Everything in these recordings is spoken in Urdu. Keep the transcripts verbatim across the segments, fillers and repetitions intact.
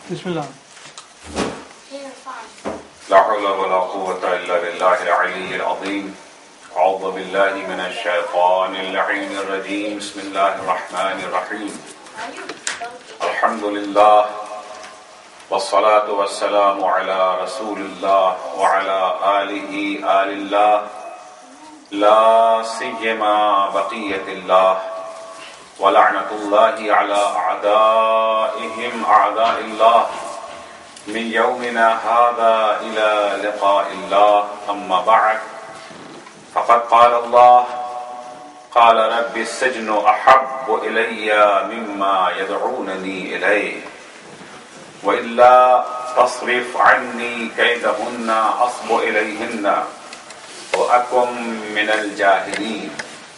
بسم اللہ. لا حول ولا قوة إلا بالله العلي العظيم. أعوذ بالله من الشيطان اللعين الرجيم. بسم الله الرحمن الرحيم. الحمد لله والصلاة والسلام على رسول الله وعلى آله آل الله لا سيما بقية الله ولعنة الله على أعدائهم أعداء الله من يومنا هذا إلى لقاء الله. أما بعد فقد قال الله قال رب السجن أحب إلي مما يدعونني إليه وإلا تصرف عني كيدهن أصب إليهن وأكن من الجاهلين.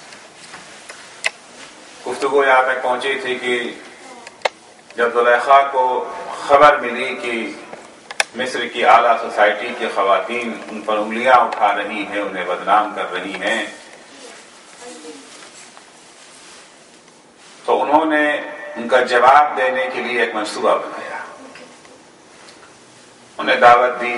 گفتگو یہاں تک پہنچی تھی کہ جب زلیخا کو خبر ملی کہ مصر کی اعلیٰ سوسائٹی کی خواتین ان پر انگلیاں اٹھا رہی ہیں، انہیں بدنام کر رہی ہیں، تو انہوں نے ان کا جواب دینے کے لیے ایک منصوبہ بنایا. انہیں دعوت دی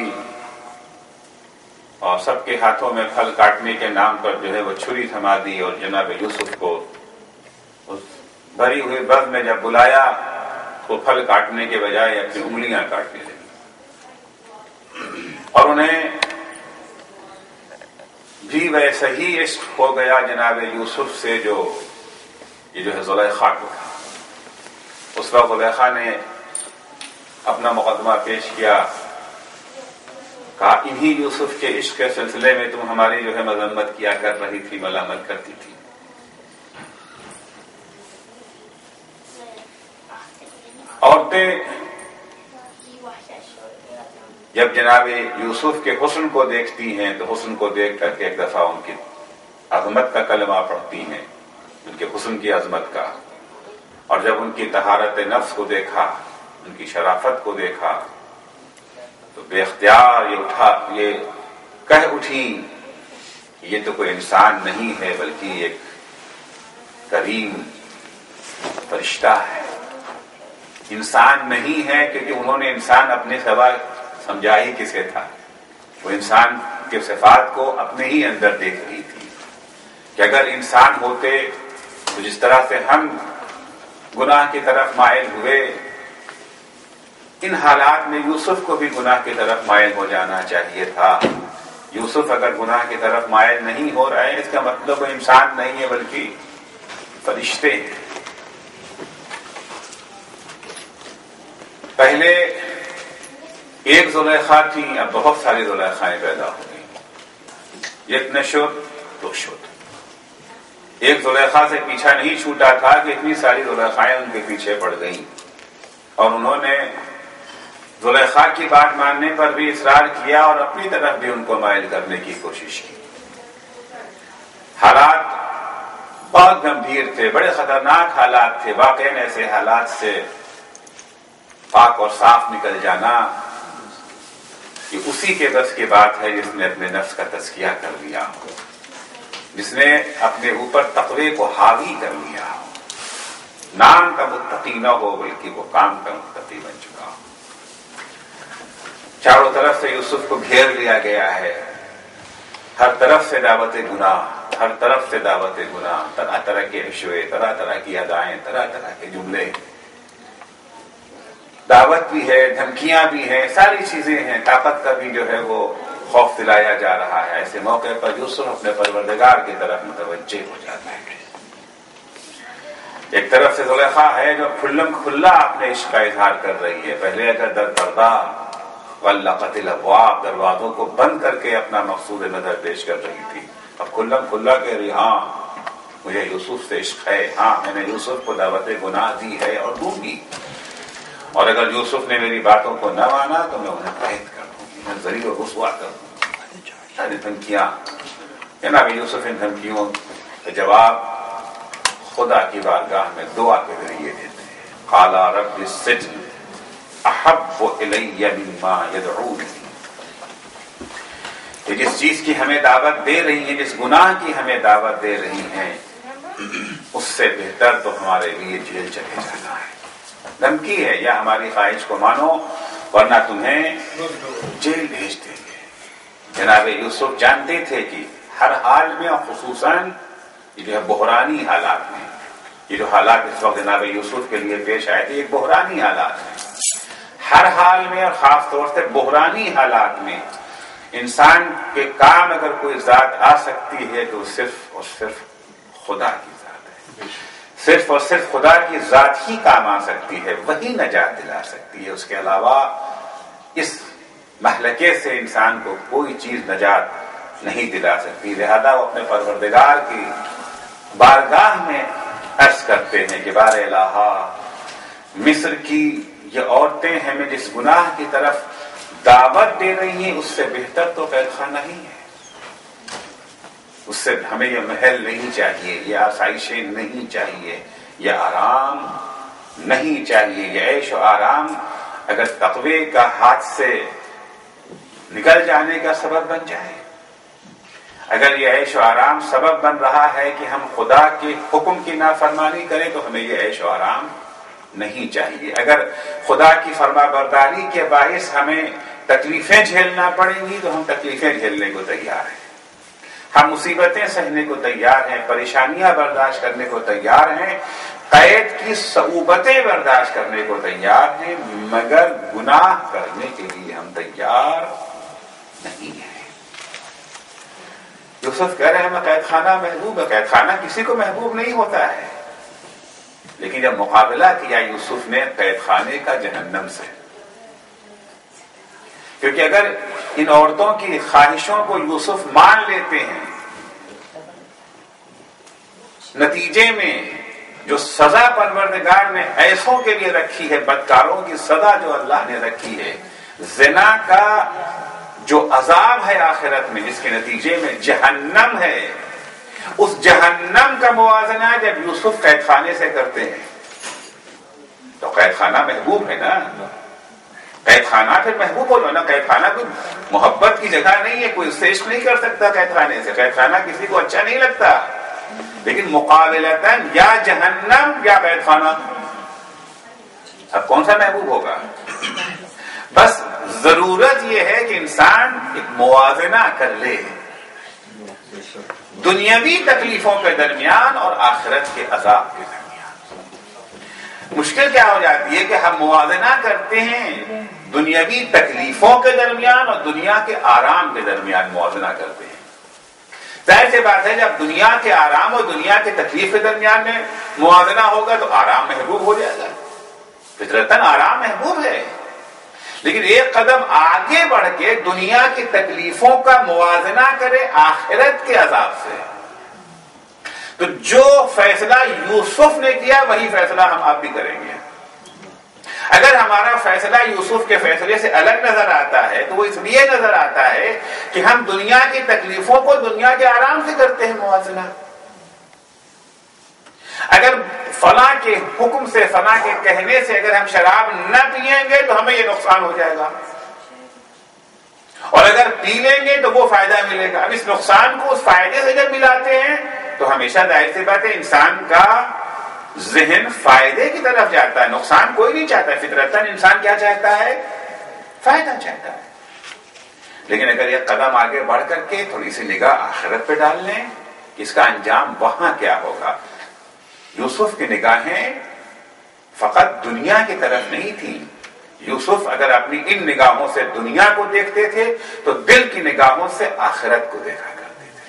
اور سب کے ہاتھوں میں پھل کاٹنے کے نام پر جو ہے وہ چھری تھما دی، اور جناب یوسف کو اس بھری ہوئی بز میں جب بلایا تو پھل کاٹنے کے بجائے اپنی انگلیاں کاٹنے لگی، اور انہیں بھی ویسا ہی عشق ہو گیا جناب یوسف سے جو یہ جو ہے زلیخا کو تھا. اس وقت زلیخا نے اپنا مقدمہ پیش کیا، کہا انہی یوسف کے عشق کے سلسلے میں تم ہماری جو ہے مذمت کیا کر رہی تھی، ملامت کرتی تھی. عورتیں جب جناب یوسف کے حسن کو دیکھتی ہیں تو حسن کو دیکھ کر کے ایک دفعہ ان کی عظمت کا کلمہ پڑھتی ہیں، ان کے حسن کی عظمت کا، اور جب ان کی طہارت نفس کو دیکھا، ان کی شرافت کو دیکھا، تو بے اختیار یہ اٹھا یہ کہہ اٹھی کہ یہ تو کوئی انسان نہیں ہے بلکہ ایک کریم فرشتہ ہے. انسان نہیں ہے کیونکہ انہوں نے انسان اپنے سوا سمجھا ہی کسے تھا، وہ انسان کے صفات کو اپنے ہی اندر دیکھ رہی تھی کہ اگر انسان ہوتے تو جس طرح سے ہم گناہ کی طرف مائل ہوئے، ان حالات میں یوسف کو بھی گناہ کی طرف مائل ہو جانا چاہیے تھا. یوسف اگر گناہ کی طرف مائل نہیں ہو رہے ہیں، اس کا مطلب وہ انسان نہیں ہے بلکہ فرشتے ہیں. پہلے ایک زلیخا تھی، اب بہت ساری زلیخائیں پیدا ہو گئی. یک نشد دو شد. ایک زلیخا سے پیچھا نہیں چھوٹا تھا کہ اتنی ساری زلیخائیں ان کے پیچھے پڑ گئیں، اور انہوں نے زلیخا کی بات ماننے پر بھی اصرار کیا اور اپنی طرف بھی ان کو مائل کرنے کی کوشش کی. حالات بہت گمبھیر تھے، بڑے خطرناک حالات تھے. واقعاً ایسے حالات سے پاک اور صاف نکل جانا یہ اسی کے بس کی بات ہے جس نے اپنے نفس کا تزکیہ کر لیا ہو، جس نے اپنے اوپر تقوی کو حاوی کر لیا ہو، نام کا متقی نہ ہو بلکہ وہ کام کا متقی بن چکا ہو. چاروں طرف سے یوسف کو گھیر لیا گیا ہے، ہر طرف سے دعوت گناہ، ہر طرف سے دعوت گناہ، طرح طرح کے رشوے، طرح طرح کی ادائیں، طرح طرح کے جملے، دعوت بھی ہے، دھمکیاں بھی ہیں، ساری چیزیں ہیں. طاقت کا بھی جو ہے وہ خوف دلایا جا رہا ہے. ایسے موقع پر یوسف اپنے پروردگار کی طرف متوجہ ہو جاتا ہے. ایک طرف سے زلیخا ہے جو کھلم کھلا اپنے عشق کا اظہار کر رہی ہے. پہلے اگر در پردہ غلقت الابواب، دروازوں کو بند کر کے اپنا مقصود نظر پیش کر رہی تھی، اب کھلم کھلا کہہ رہی ہاں مجھے یوسف سے عشق ہے، ہاں میں نے یوسف کو دعوت گناہ دی ہے اور دوں گی، اور اگر یوسف نے میری باتوں کو نہ مانا تو میں انہیں قید کر دوں گی، میں ذریعہ رسوا کر دوں گی. ساری دھمکیاں. جناب یوسف ان دھمکیوں کا جواب خدا کی بارگاہ میں دعا کے ذریعے دیتے ہیں. قال رب السجن احب الی مما یدعوننی. کہ جس چیز کی ہمیں دعوت دے رہی ہیں، جس گناہ کی ہمیں دعوت دے رہی ہیں، اس سے بہتر تو ہمارے لیے جیل چلے جانا ہے. دھمکی ہے یا ہماری خواہش کو مانو ورنہ تمہیں جیل بھیج دیں گے۔ جناب یوسف جانتے تھے کہ ہر حال میں اور خصوصاً یہ جو ہے بحرانی حالات میں، یہ جو حالات اس وقت جناب یوسف کے لیے پیش آئے تھے، یہ بحرانی حالات ہیں۔ ہر حال میں اور خاص طور سے بحرانی حالات میں انسان کے کام اگر کوئی ذات آ سکتی ہے تو صرف اور صرف خدا کی ذات ہے، صرف اور صرف خدا کی ذات ہی کام آ سکتی ہے، وہی نجات دلا سکتی ہے۔ اس کے علاوہ اس مہلکے سے انسان کو کوئی چیز نجات نہیں دلا سکتی۔ لہذا وہ اپنے پروردگار کی بارگاہ میں عرض کرتے ہیں کہ بار الہا، مصر کی یہ عورتیں ہمیں جس گناہ کی طرف دعوت دے رہی ہیں اس سے بہتر تو قید خانہ ہی ہے، اس سے ہمیں یہ محل نہیں چاہیے، یہ آسائشیں نہیں چاہیے، یہ آرام نہیں چاہیے، یہ عیش و آرام اگر تقوی کا ہاتھ سے نکل جانے کا سبب بن جائے، اگر یہ عیش و آرام سبب بن رہا ہے کہ ہم خدا کے حکم کی نافرمانی کریں تو ہمیں یہ عیش و آرام نہیں چاہیے۔ اگر خدا کی فرما برداری کے باعث ہمیں تکلیفیں جھیلنا پڑیں گی تو ہم تکلیفیں جھیلنے کو تیار ہیں، ہم مصیبتیں سہنے کو تیار ہیں، پریشانیاں برداشت کرنے کو تیار ہیں، قید کی صعوبتیں برداشت کرنے کو تیار ہیں، مگر گناہ کرنے کے لیے ہم تیار نہیں ہیں۔ یوسف کہہ رہے ہیں میں قید خانہ محبوب ہے، قید خانہ کسی کو محبوب نہیں ہوتا ہے، لیکن جب مقابلہ کیا یوسف نے قید خانے کا جہنم سے، کیونکہ اگر ان عورتوں کی خواہشوں کو یوسف مان لیتے ہیں، نتیجے میں جو سزا پروردگار نے ایسوں کے لیے رکھی ہے، بدکاروں کی سزا جو اللہ نے رکھی ہے، زنا کا جو عذاب ہے آخرت میں جس کے نتیجے میں جہنم ہے، اس جہنم کا موازنہ جب یوسف قید خانے سے کرتے ہیں تو قید خانہ محبوب ہے نا، قید خانہ پھر محبوب ہو نا، قید خانہ کوئی محبت کی جگہ نہیں ہے، کوئی سیش نہیں کر سکتا قید خانے سے، قید خانہ کسی کو اچھا نہیں لگتا، لیکن مقابلتاً یا جہنم یا قید خانہ، اب کون سا محبوب ہوگا؟ بس ضرورت یہ ہے کہ انسان ایک موازنہ کر لے دنیاوی تکلیفوں کے درمیان اور آخرت کے عذاب کے درمیان۔ مشکل کیا ہو جاتی ہے کہ ہم موازنہ کرتے ہیں دنیاوی تکلیفوں کے درمیان اور دنیا کے آرام کے درمیان موازنہ کرتے ہیں۔ ظاہر سی بات ہے جب دنیا کے آرام اور دنیا کے تکلیف کے درمیان میں موازنہ ہوگا تو آرام محبوب ہو جائے گا، فطرتاً آرام محبوب ہے، لیکن ایک قدم آگے بڑھ کے دنیا کی تکلیفوں کا موازنہ کرے آخرت کے عذاب سے، تو جو فیصلہ یوسف نے کیا وہی فیصلہ ہم آپ بھی کریں گے۔ اگر ہمارا فیصلہ یوسف کے فیصلے سے الگ نظر آتا ہے تو وہ اس لیے نظر آتا ہے کہ ہم دنیا کی تکلیفوں کو دنیا کے آرام سے کرتے ہیں موازنہ۔ اگر فلاں کے حکم سے، فلاں کے کہنے سے اگر ہم شراب نہ پیئیں گے تو ہمیں یہ نقصان ہو جائے گا، اور اگر پی لیں گے تو وہ فائدہ ملے گا۔ اب اس نقصان کو اس فائدے سے جب ملاتے ہیں تو ہمیشہ ظاہر سی بات ہے انسان کا ذہن فائدے کی طرف جاتا ہے، نقصان کوئی نہیں چاہتا ہے، فطرتاً انسان کیا چاہتا ہے؟ فائدہ چاہتا ہے۔ لیکن اگر یہ قدم آگے بڑھ کر کے تھوڑی سی نگاہ آخرت پہ ڈال لیں کہ اس کا انجام وہاں کیا ہوگا۔ یوسف کی نگاہیں فقط دنیا کی طرف نہیں تھی، یوسف اگر اپنی ان نگاہوں سے دنیا کو دیکھتے تھے تو دل کی نگاہوں سے آخرت کو دیکھا کرتے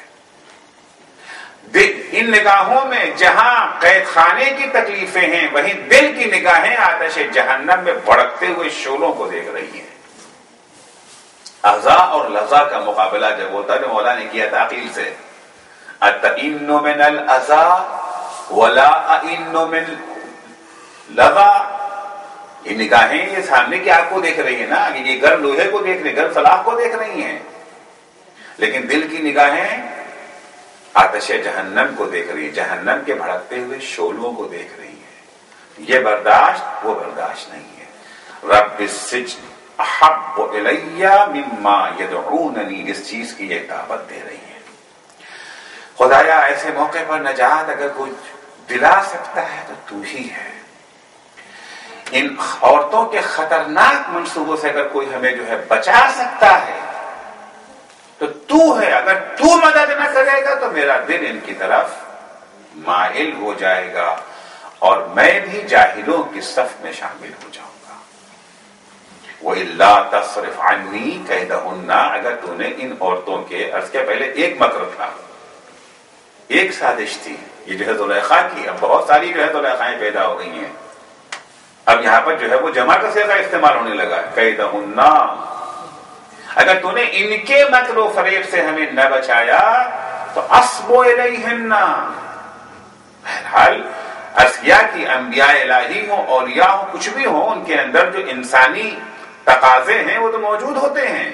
تھے۔ ان نگاہوں میں جہاں قید خانے کی تکلیفیں ہیں وہیں دل کی نگاہیں آتش جہنم میں بھڑکتے ہوئے شعلوں کو دیکھ رہی ہیں۔ اذا اور لذا کا مقابلہ جب ہوتا ہے مولا نے کیا تھا عقیل سے، اتئن من الاذا ولا ائن من لذا، یہ نگاہیں یہ سامنے کی آگ کو دیکھ رہی ہیں نا، یہ گرم لوہے کو دیکھ رہی، گرم سلاخ کو دیکھ رہی ہیں، لیکن دل کی نگاہیں آتش جہنم کو دیکھ رہی ہیں، جہنم کے بھڑکتے ہوئے شعلوں کو دیکھ رہی ہیں۔ یہ برداشت وہ برداشت نہیں ہے۔ رب السجن احب الی مما یدعوننی، اس چیز کی یہ دعوت دے رہی ہے۔ خدایا ایسے موقع پر نجات اگر کوئی دلا سکتا ہے تو تو ہی ہے۔ ان عورتوں کے خطرناک منصوبوں سے اگر کوئی ہمیں جو ہے بچا سکتا ہے تو تو ہے. اگر تو مدد نہ کرے گا تو میرا دل ان کی طرف مائل ہو جائے گا اور میں بھی جاہلوں کی صف میں شامل ہو جاؤں گا. وَإِلَّا تَصْرِفْ عَنِّي كَيْدَهُنَّ، اگر تو نے ان عورتوں کے، عرض کے پہلے ایک مکر تھا، ایک سازش تھی، یہ جو ہے زلیخا کی. اب بہت ساری جو ہے زلیخائیں پیدا ہو گئی ہیں. اب یہاں پر جو ہے وہ جمع کا صیغہ استعمال ہونے لگا، كَيْدَهُنَّ. اگر تو نے ان کے مکر و فریب سے ہمیں نہ بچایا تو اصبو الیہن. بہرحال عرض کیا کہ انبیاء الہی ہوں، اولیاء ہوں، کچھ بھی ہوں، ان کے اندر جو انسانی تقاضے ہیں وہ تو موجود ہوتے ہیں.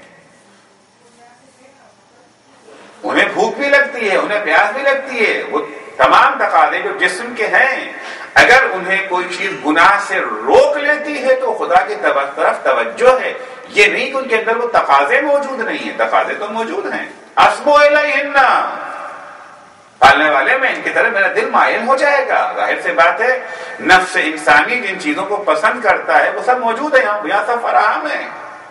انہیں بھوک بھی لگتی ہے، انہیں پیاس بھی لگتی ہے. وہ تمام تقاضے جو جسم کے ہیں اگر انہیں کوئی چیز گناہ سے روک لیتی ہے تو خدا کی طرف توجہ ہے. یہ نہیں کہ ان کے اندر وہ تقاضے موجود نہیں ہیں، تقاضے تو موجود ہیں. اصبو الیہن، پالنے والے میں ان کی طرف میرا دل مائل ہو جائے گا. ظاہر سے بات ہے نفس انسانی جن چیزوں کو پسند کرتا ہے وہ سب موجود ہے، یہاں سب فراہم ہے.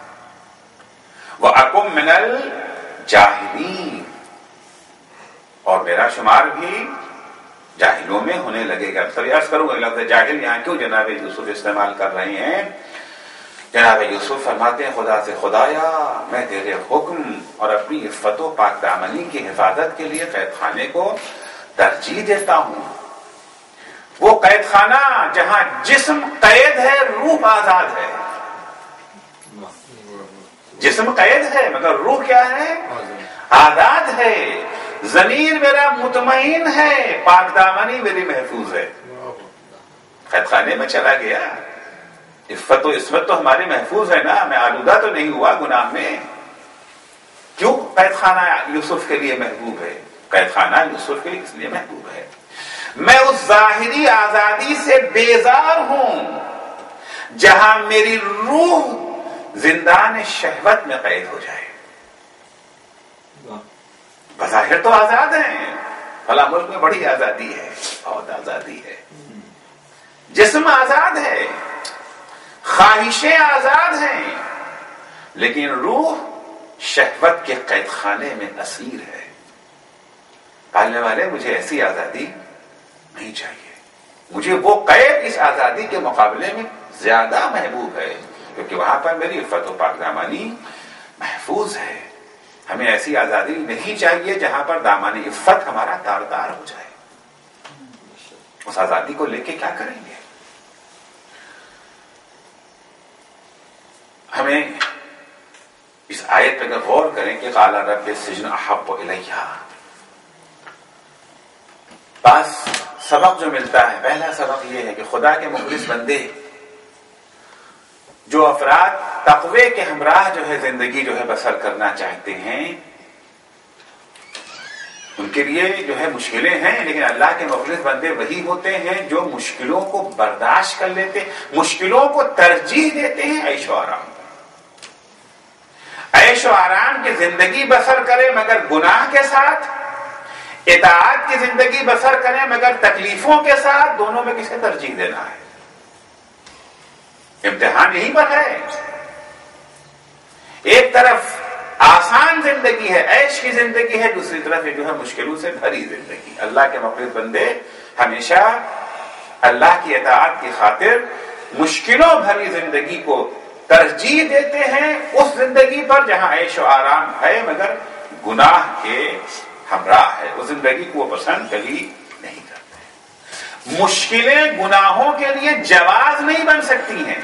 وَأَكُن مِّنَ الْجَاهِلِينَ، اور میرا شمار بھی جاہلوں میں ہونے لگے گا. سب عرض کروں گا لفظ جاہل یہاں کیوں جناب یوسف استعمال کر رہے ہیں. جناب یوسف فرماتے ہیں خدا سے، خدایا میں تیرے حکم اور اپنی عفت و پاک دامنی کی حفاظت کے لیے قید خانے کو ترجیح دیتا ہوں. وہ قید خانہ جہاں جسم قید ہے، روح آزاد ہے. جسم قید ہے مگر روح کیا ہے؟ آزاد ہے. ضمیر میرا مطمئن ہے، پاک دامنی میری محفوظ ہے. قید خانے میں چلا گیا، عفت و عصمت تو ہماری محفوظ ہے نا، میں آلودہ تو نہیں ہوا گناہ میں. کیوں قید خانہ یوسف کے لیے محبوب ہے؟ قید خانہ یوسف کے لیے اس لیے محبوب ہے میں اس ظاہری آزادی سے بیزار ہوں جہاں میری روح زندان شہوت میں قید ہو جائے. بظاہر تو آزاد ہیں، فلاں ملک میں بڑی آزادی ہے، بہت آزادی ہے، جسم آزاد ہے، خواہشیں آزاد ہیں، لیکن روح شہوت کے قید خانے میں اسیر ہے. پالنے والے مجھے ایسی آزادی نہیں چاہیے. مجھے وہ قید اس آزادی کے مقابلے میں زیادہ محبوب ہے کیونکہ وہاں پر میری عفت و پاک دامانی محفوظ ہے. ہمیں ایسی آزادی نہیں چاہیے جہاں پر دامانی عفت ہمارا تاردار ہو جائے. اس آزادی کو لے کے کیا کریں گے؟ ہمیں اس آیت پہ اگر غور کریں کہ قال رب السجن احب الیہ، بس سبق جو ملتا ہے، پہلا سبق یہ ہے کہ خدا کے مخلص بندے، جو افراد تقوی کے ہمراہ جو ہے زندگی جو ہے بسر کرنا چاہتے ہیں، ان کے لیے جو ہے مشکلیں ہیں، لیکن اللہ کے مخلص بندے وہی ہوتے ہیں جو مشکلوں کو برداشت کر لیتے، مشکلوں کو ترجیح دیتے ہیں عیش و آرام. عیش و آرام کی زندگی بسر کرے مگر گناہ کے ساتھ، اطاعت کی زندگی بسر کریں مگر تکلیفوں کے ساتھ. دونوں میں کسے ترجیح دینا ہے؟ امتحان یہیں پر ہے. ایک طرف آسان زندگی ہے، عیش کی زندگی ہے، دوسری طرف جو ہے مشکلوں سے بھری زندگی. اللہ کے مخلص بندے ہمیشہ اللہ کی اطاعت کی خاطر مشکلوں بھری زندگی کو ترجیح دیتے ہیں اس زندگی پر جہاں عیش و آرام ہے مگر گناہ کے ہمراہ ہے. اس زندگی کو وہ پسند کبھی نہیں کرتے. مشکلیں گناہوں کے لیے جواز نہیں بن سکتی ہیں.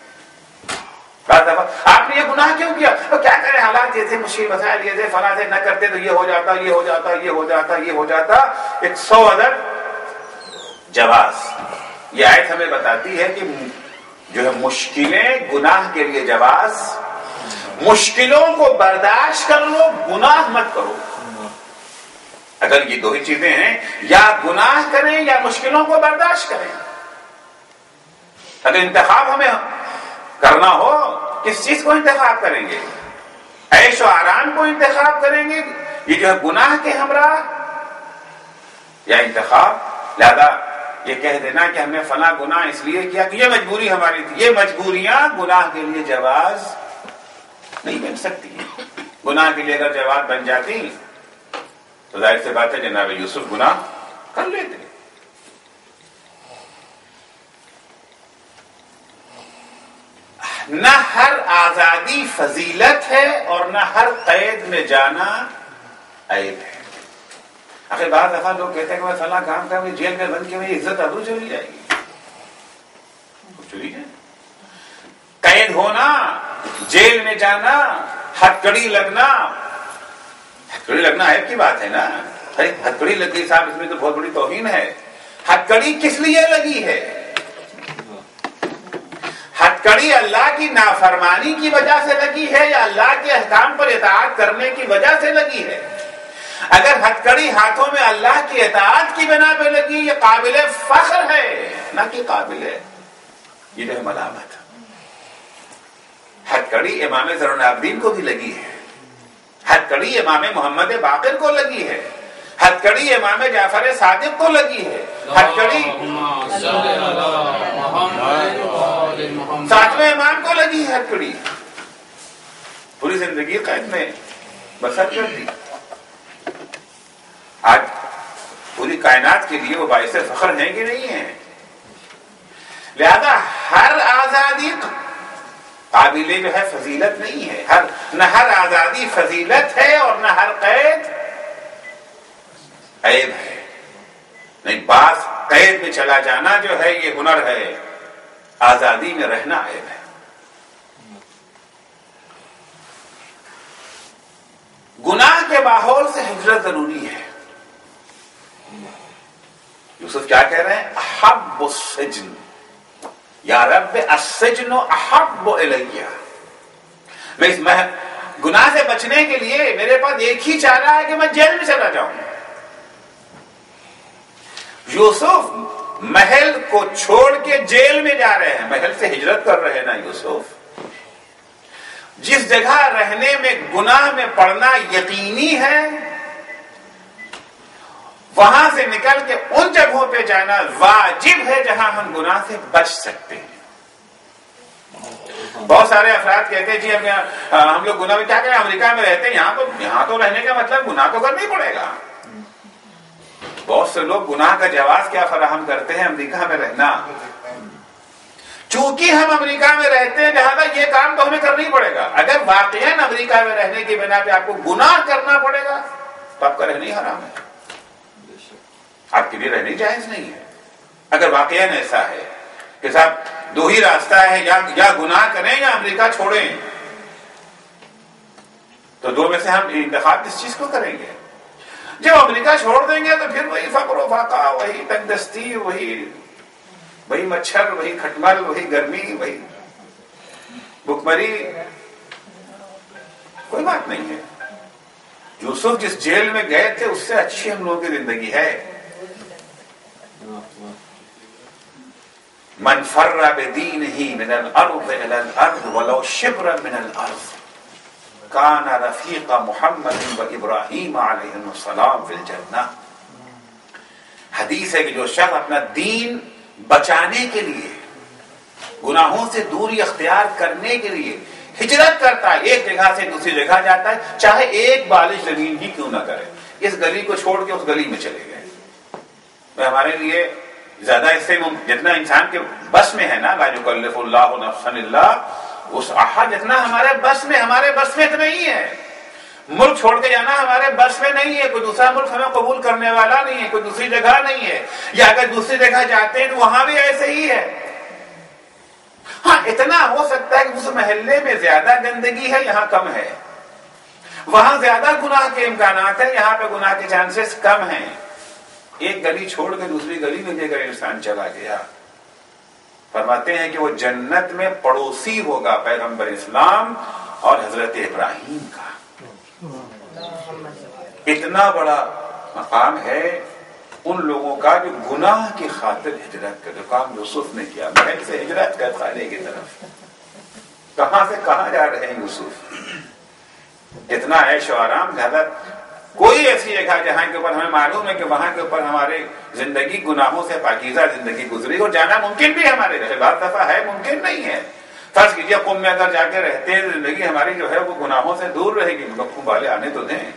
آپ نے یہ گناہ کیوں کیا؟ تو کیا کریں، حالات یہ تھے، مشکل مسائل یہ تھے، فلاں سے نہ کرتے تو یہ ہو جاتا، یہ ہو جاتا، یہ ہو جاتا، یہ ہو جاتا. ایک سو عدد جواز. یہ آیت ہمیں بتاتی ہے کہ جو ہے مشکلیں گناہ کے لیے جواز. مشکلوں کو برداشت کر لو، گناہ مت کرو. اگر یہ دو ہی چیزیں ہیں، یا گناہ کریں یا مشکلوں کو برداشت کریں. اگر انتخاب ہمیں کرنا ہو، کس چیز کو انتخاب کریں گے؟ عیش و آرام کو انتخاب کریں گے، یہ جو ہے گناہ کے ہمراہ، یا انتخاب؟ لہذا یہ کہہ دینا کہ ہم نے فلاں گناہ اس لیے کیا کہ یہ مجبوری ہماری تھی، یہ مجبوریاں گناہ کے لیے جواز نہیں بن سکتی. گناہ کے لیے اگر جواز بن جاتی تو ظاہر سی بات ہے جناب یوسف گناہ کر لیتے. نہ ہر آزادی فضیلت ہے اور نہ ہر قید میں جانا عیب ہے. آخر بعض دفعہ لوگ کہتے ہیں کہ میں فلاں کام کا جیل میں بند کے میری عزت ابرو چلی جائے گی. چلی جائے قید ہونا، جیل میں جانا، ہتھکڑی لگنا. ہتھکڑی لگنا عیب کی بات ہے نا. ارے ہتھکڑی لگ گئی صاحب، اس میں تو بہت بڑی توہین ہے. ہتھکڑی کس لیے لگی ہے؟ ہتھکڑی اللہ کی نافرمانی کی وجہ سے لگی ہے یا اللہ کے احکام پر اطاعت کرنے کی وجہ سے لگی ہے؟ اگر ہتھکڑی ہاتھوں میں اللہ کی اطاعت کی بنا پہ لگی، یہ قابل فخر ہے، نہ کہ قابل یہ جو ہے ملامت. ہتھکڑی امام زرع العابدین کو بھی لگی ہے، ہتھکڑی امام محمد باقر کو لگی ہے، ہتھکڑی امام جعفر صادق کو لگی ہے، ہتھکڑی ساتویں امام کو لگی ہے. ہتھکڑی پوری زندگی قید میں بسر کر دی. آج پوری کائنات کے لیے وہ باعث فخر ہیں کہ نہیں ہیں؟ لہذا ہر آزادی قابل جو ہے فضیلت نہیں ہے. ہر نہ ہر آزادی فضیلت ہے اور نہ ہر قید عیب ہے. نہیں، بعض قید میں چلا جانا جو ہے یہ ہنر ہے، آزادی میں رہنا عیب ہے. گناہ کے ماحول سے ہجرت ضروری ہے. یوسف کیا کہہ رہے ہیں؟ احب السجن یا رب السجن احب الیہ. میں اس گناہ سے بچنے کے لیے میرے پاس ایک ہی چارہ ہے کہ میں جیل میں چلا جاؤں. یوسف محل کو چھوڑ کے جیل میں جا رہے ہیں، محل سے ہجرت کر رہے ہیں نا یوسف. جس جگہ رہنے میں گناہ میں پڑنا یقینی ہے، وہاں سے نکل کے ان جگہوں پہ جانا واجب ہے جہاں ہم گناہ سے بچ سکتے ہیں. بہت سارے افراد کہتے ہیں جی ہم ہم لوگ گناہ میں کیا کریں، امریکہ میں رہتے ہیں، یہاں تو یہاں تو رہنے کا مطلب گناہ تو کرنا ہی پڑے گا. بہت سے لوگ گناہ کا جواز کیا فراہم کرتے ہیں؟ امریکہ میں رہنا. چونکہ ہم امریکہ میں رہتے ہیں لہذا یہ کام تو ہمیں کرنا ہی پڑے گا. اگر واقعاً امریکہ میں رہنے کی بنا پہ آپ کو گناہ کرنا پڑے گا تو آپ کا رہنا ہی حرام ہے، آپ کے لیے رہنے جائز نہیں ہے. اگر واقعاً ایسا ہے کہ صاحب دو ہی راستہ ہے، یا یا گناہ کریں یا امریکہ چھوڑیں، تو دو میں سے ہم انتخاب کس چیز کو کریں گے؟ جب امریکہ چھوڑ دیں گے تو پھر وہی فقر و فاقہ، وہی تنگ دستی، وہی وہی مچھر، وہی کھٹمل، وہی گرمی، وہی بھوکمری. کوئی بات نہیں ہے. یوسف جس جیل میں گئے تھے اس سے اچھی ہم لوگوں کی زندگی ہے. من فر بدینہ من الارض الى الارض ولو شبرا من الارض کان رفیق محمد و ابراہیم علیہ السلام فی الجنہ. حدیث ہے کہ جو شخص اپنا دین بچانے کے لیے، گناہوں سے دوری اختیار کرنے کے لیے ہجرت کرتا ہے، ایک جگہ سے دوسری جگہ جاتا ہے، چاہے ایک بالش زمین ہی کیوں نہ کرے. اس گلی کو چھوڑ کے اس گلی میں چلے گئے. تو ہمارے لیے زیادہ اس سے جتنا انسان کے بس میں ہے نا، لا یکلف اللہ نفسا الا وسعها، جتنا ہمارے بس میں ہمارے بس میں اتنا ہی ہے. ملک چھوڑ کے جانا ہمارے بس میں نہیں ہے. کوئی دوسرا ملک ہمیں قبول کرنے والا نہیں ہے، کوئی دوسری جگہ نہیں ہے، یا اگر دوسری جگہ جاتے ہیں تو وہاں بھی ایسے ہی ہے. ہاں اتنا ہو سکتا ہے کہ اس محلے میں زیادہ گندگی ہے، یہاں کم ہے. وہاں زیادہ گناہ کے امکانات ہیں، یہاں پہ گناہ کے چانسز کم ہیں. ایک گلی چھوڑ کے دوسری گلی میں اگر انسان چلا گیا، فرماتے ہیں کہ وہ جنت میں پڑوسی ہوگا پیغمبر اسلام اور حضرت ابراہیم کا. اتنا بڑا مقام ہے ان لوگوں کا جو گناہ کی خاطر ہجرت کا، جو کام یوسف نے کیا، محل سے ہجرت کر خانے کی طرف. کہاں سے کہاں جا رہے ہیں یوسف؟ اتنا عیش و آرام، زیادہ کوئی ایسی جگہ جہاں کے اوپر ہمیں معلوم ہے کہ وہاں کے اوپر ہمارے زندگی گناہوں سے پاکیزہ زندگی گزری اور جانا ممکن بھی ہمارے رہے، بعض دفعہ ہے ممکن نہیں ہے. فرض کیجیے قوم میں اگر جا کے رہتے ہیں زندگی ہماری جو ہے وہ گناہوں سے دور رہے گی، مگر قوم والے آنے تو دیں،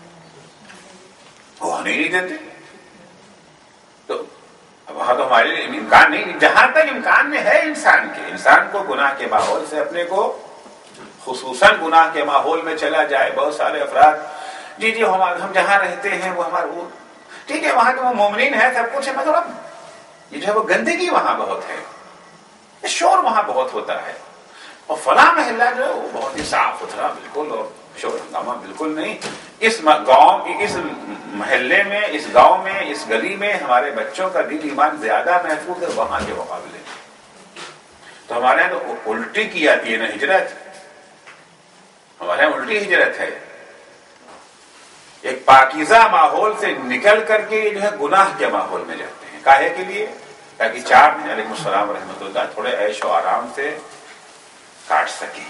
وہ آنے نہیں دیتے. تو وہاں تو ہمارے لیے امکان نہیں، جہاں تک امکان میں ہے انسان کے، انسان کو گناہ کے ماحول سے اپنے کو خصوصاً گناہ کے ماحول میں چلا جائے. بہت سارے افراد جی جی ہم ہم جہاں رہتے ہیں وہ ہمارا وہ ٹھیک ہے، وہاں کے وہ مومنین ہے سب کچھ ہے، مگر اب یہ جو ہے وہ گندگی وہاں بہت ہے، شور وہاں بہت ہوتا ہے، اور فلاں محلہ جو ہے وہ بہت ہی صاف ستھرا بالکل، اور شور ہنگامہ بالکل نہیں. اس گاؤں اس محلے میں، اس گاؤں میں، اس گلی میں ہمارے بچوں کا دل ایمان زیادہ محفوظ ہے وہاں کے مقابلے. تو ہمارے یہاں تو الٹی کی جاتی ہے نا ہجرت، ہمارے یہاں الٹی ہجرت ہے. ایک پاکیزہ ماحول سے نکل کر کے جو ہے گناہ کے ماحول میں جاتے ہیں. کاہے کے لیے؟ تاکہ چار دن علیہ السلام رحمۃ اللہ تھوڑے عیش و آرام سے کاٹ سکیں.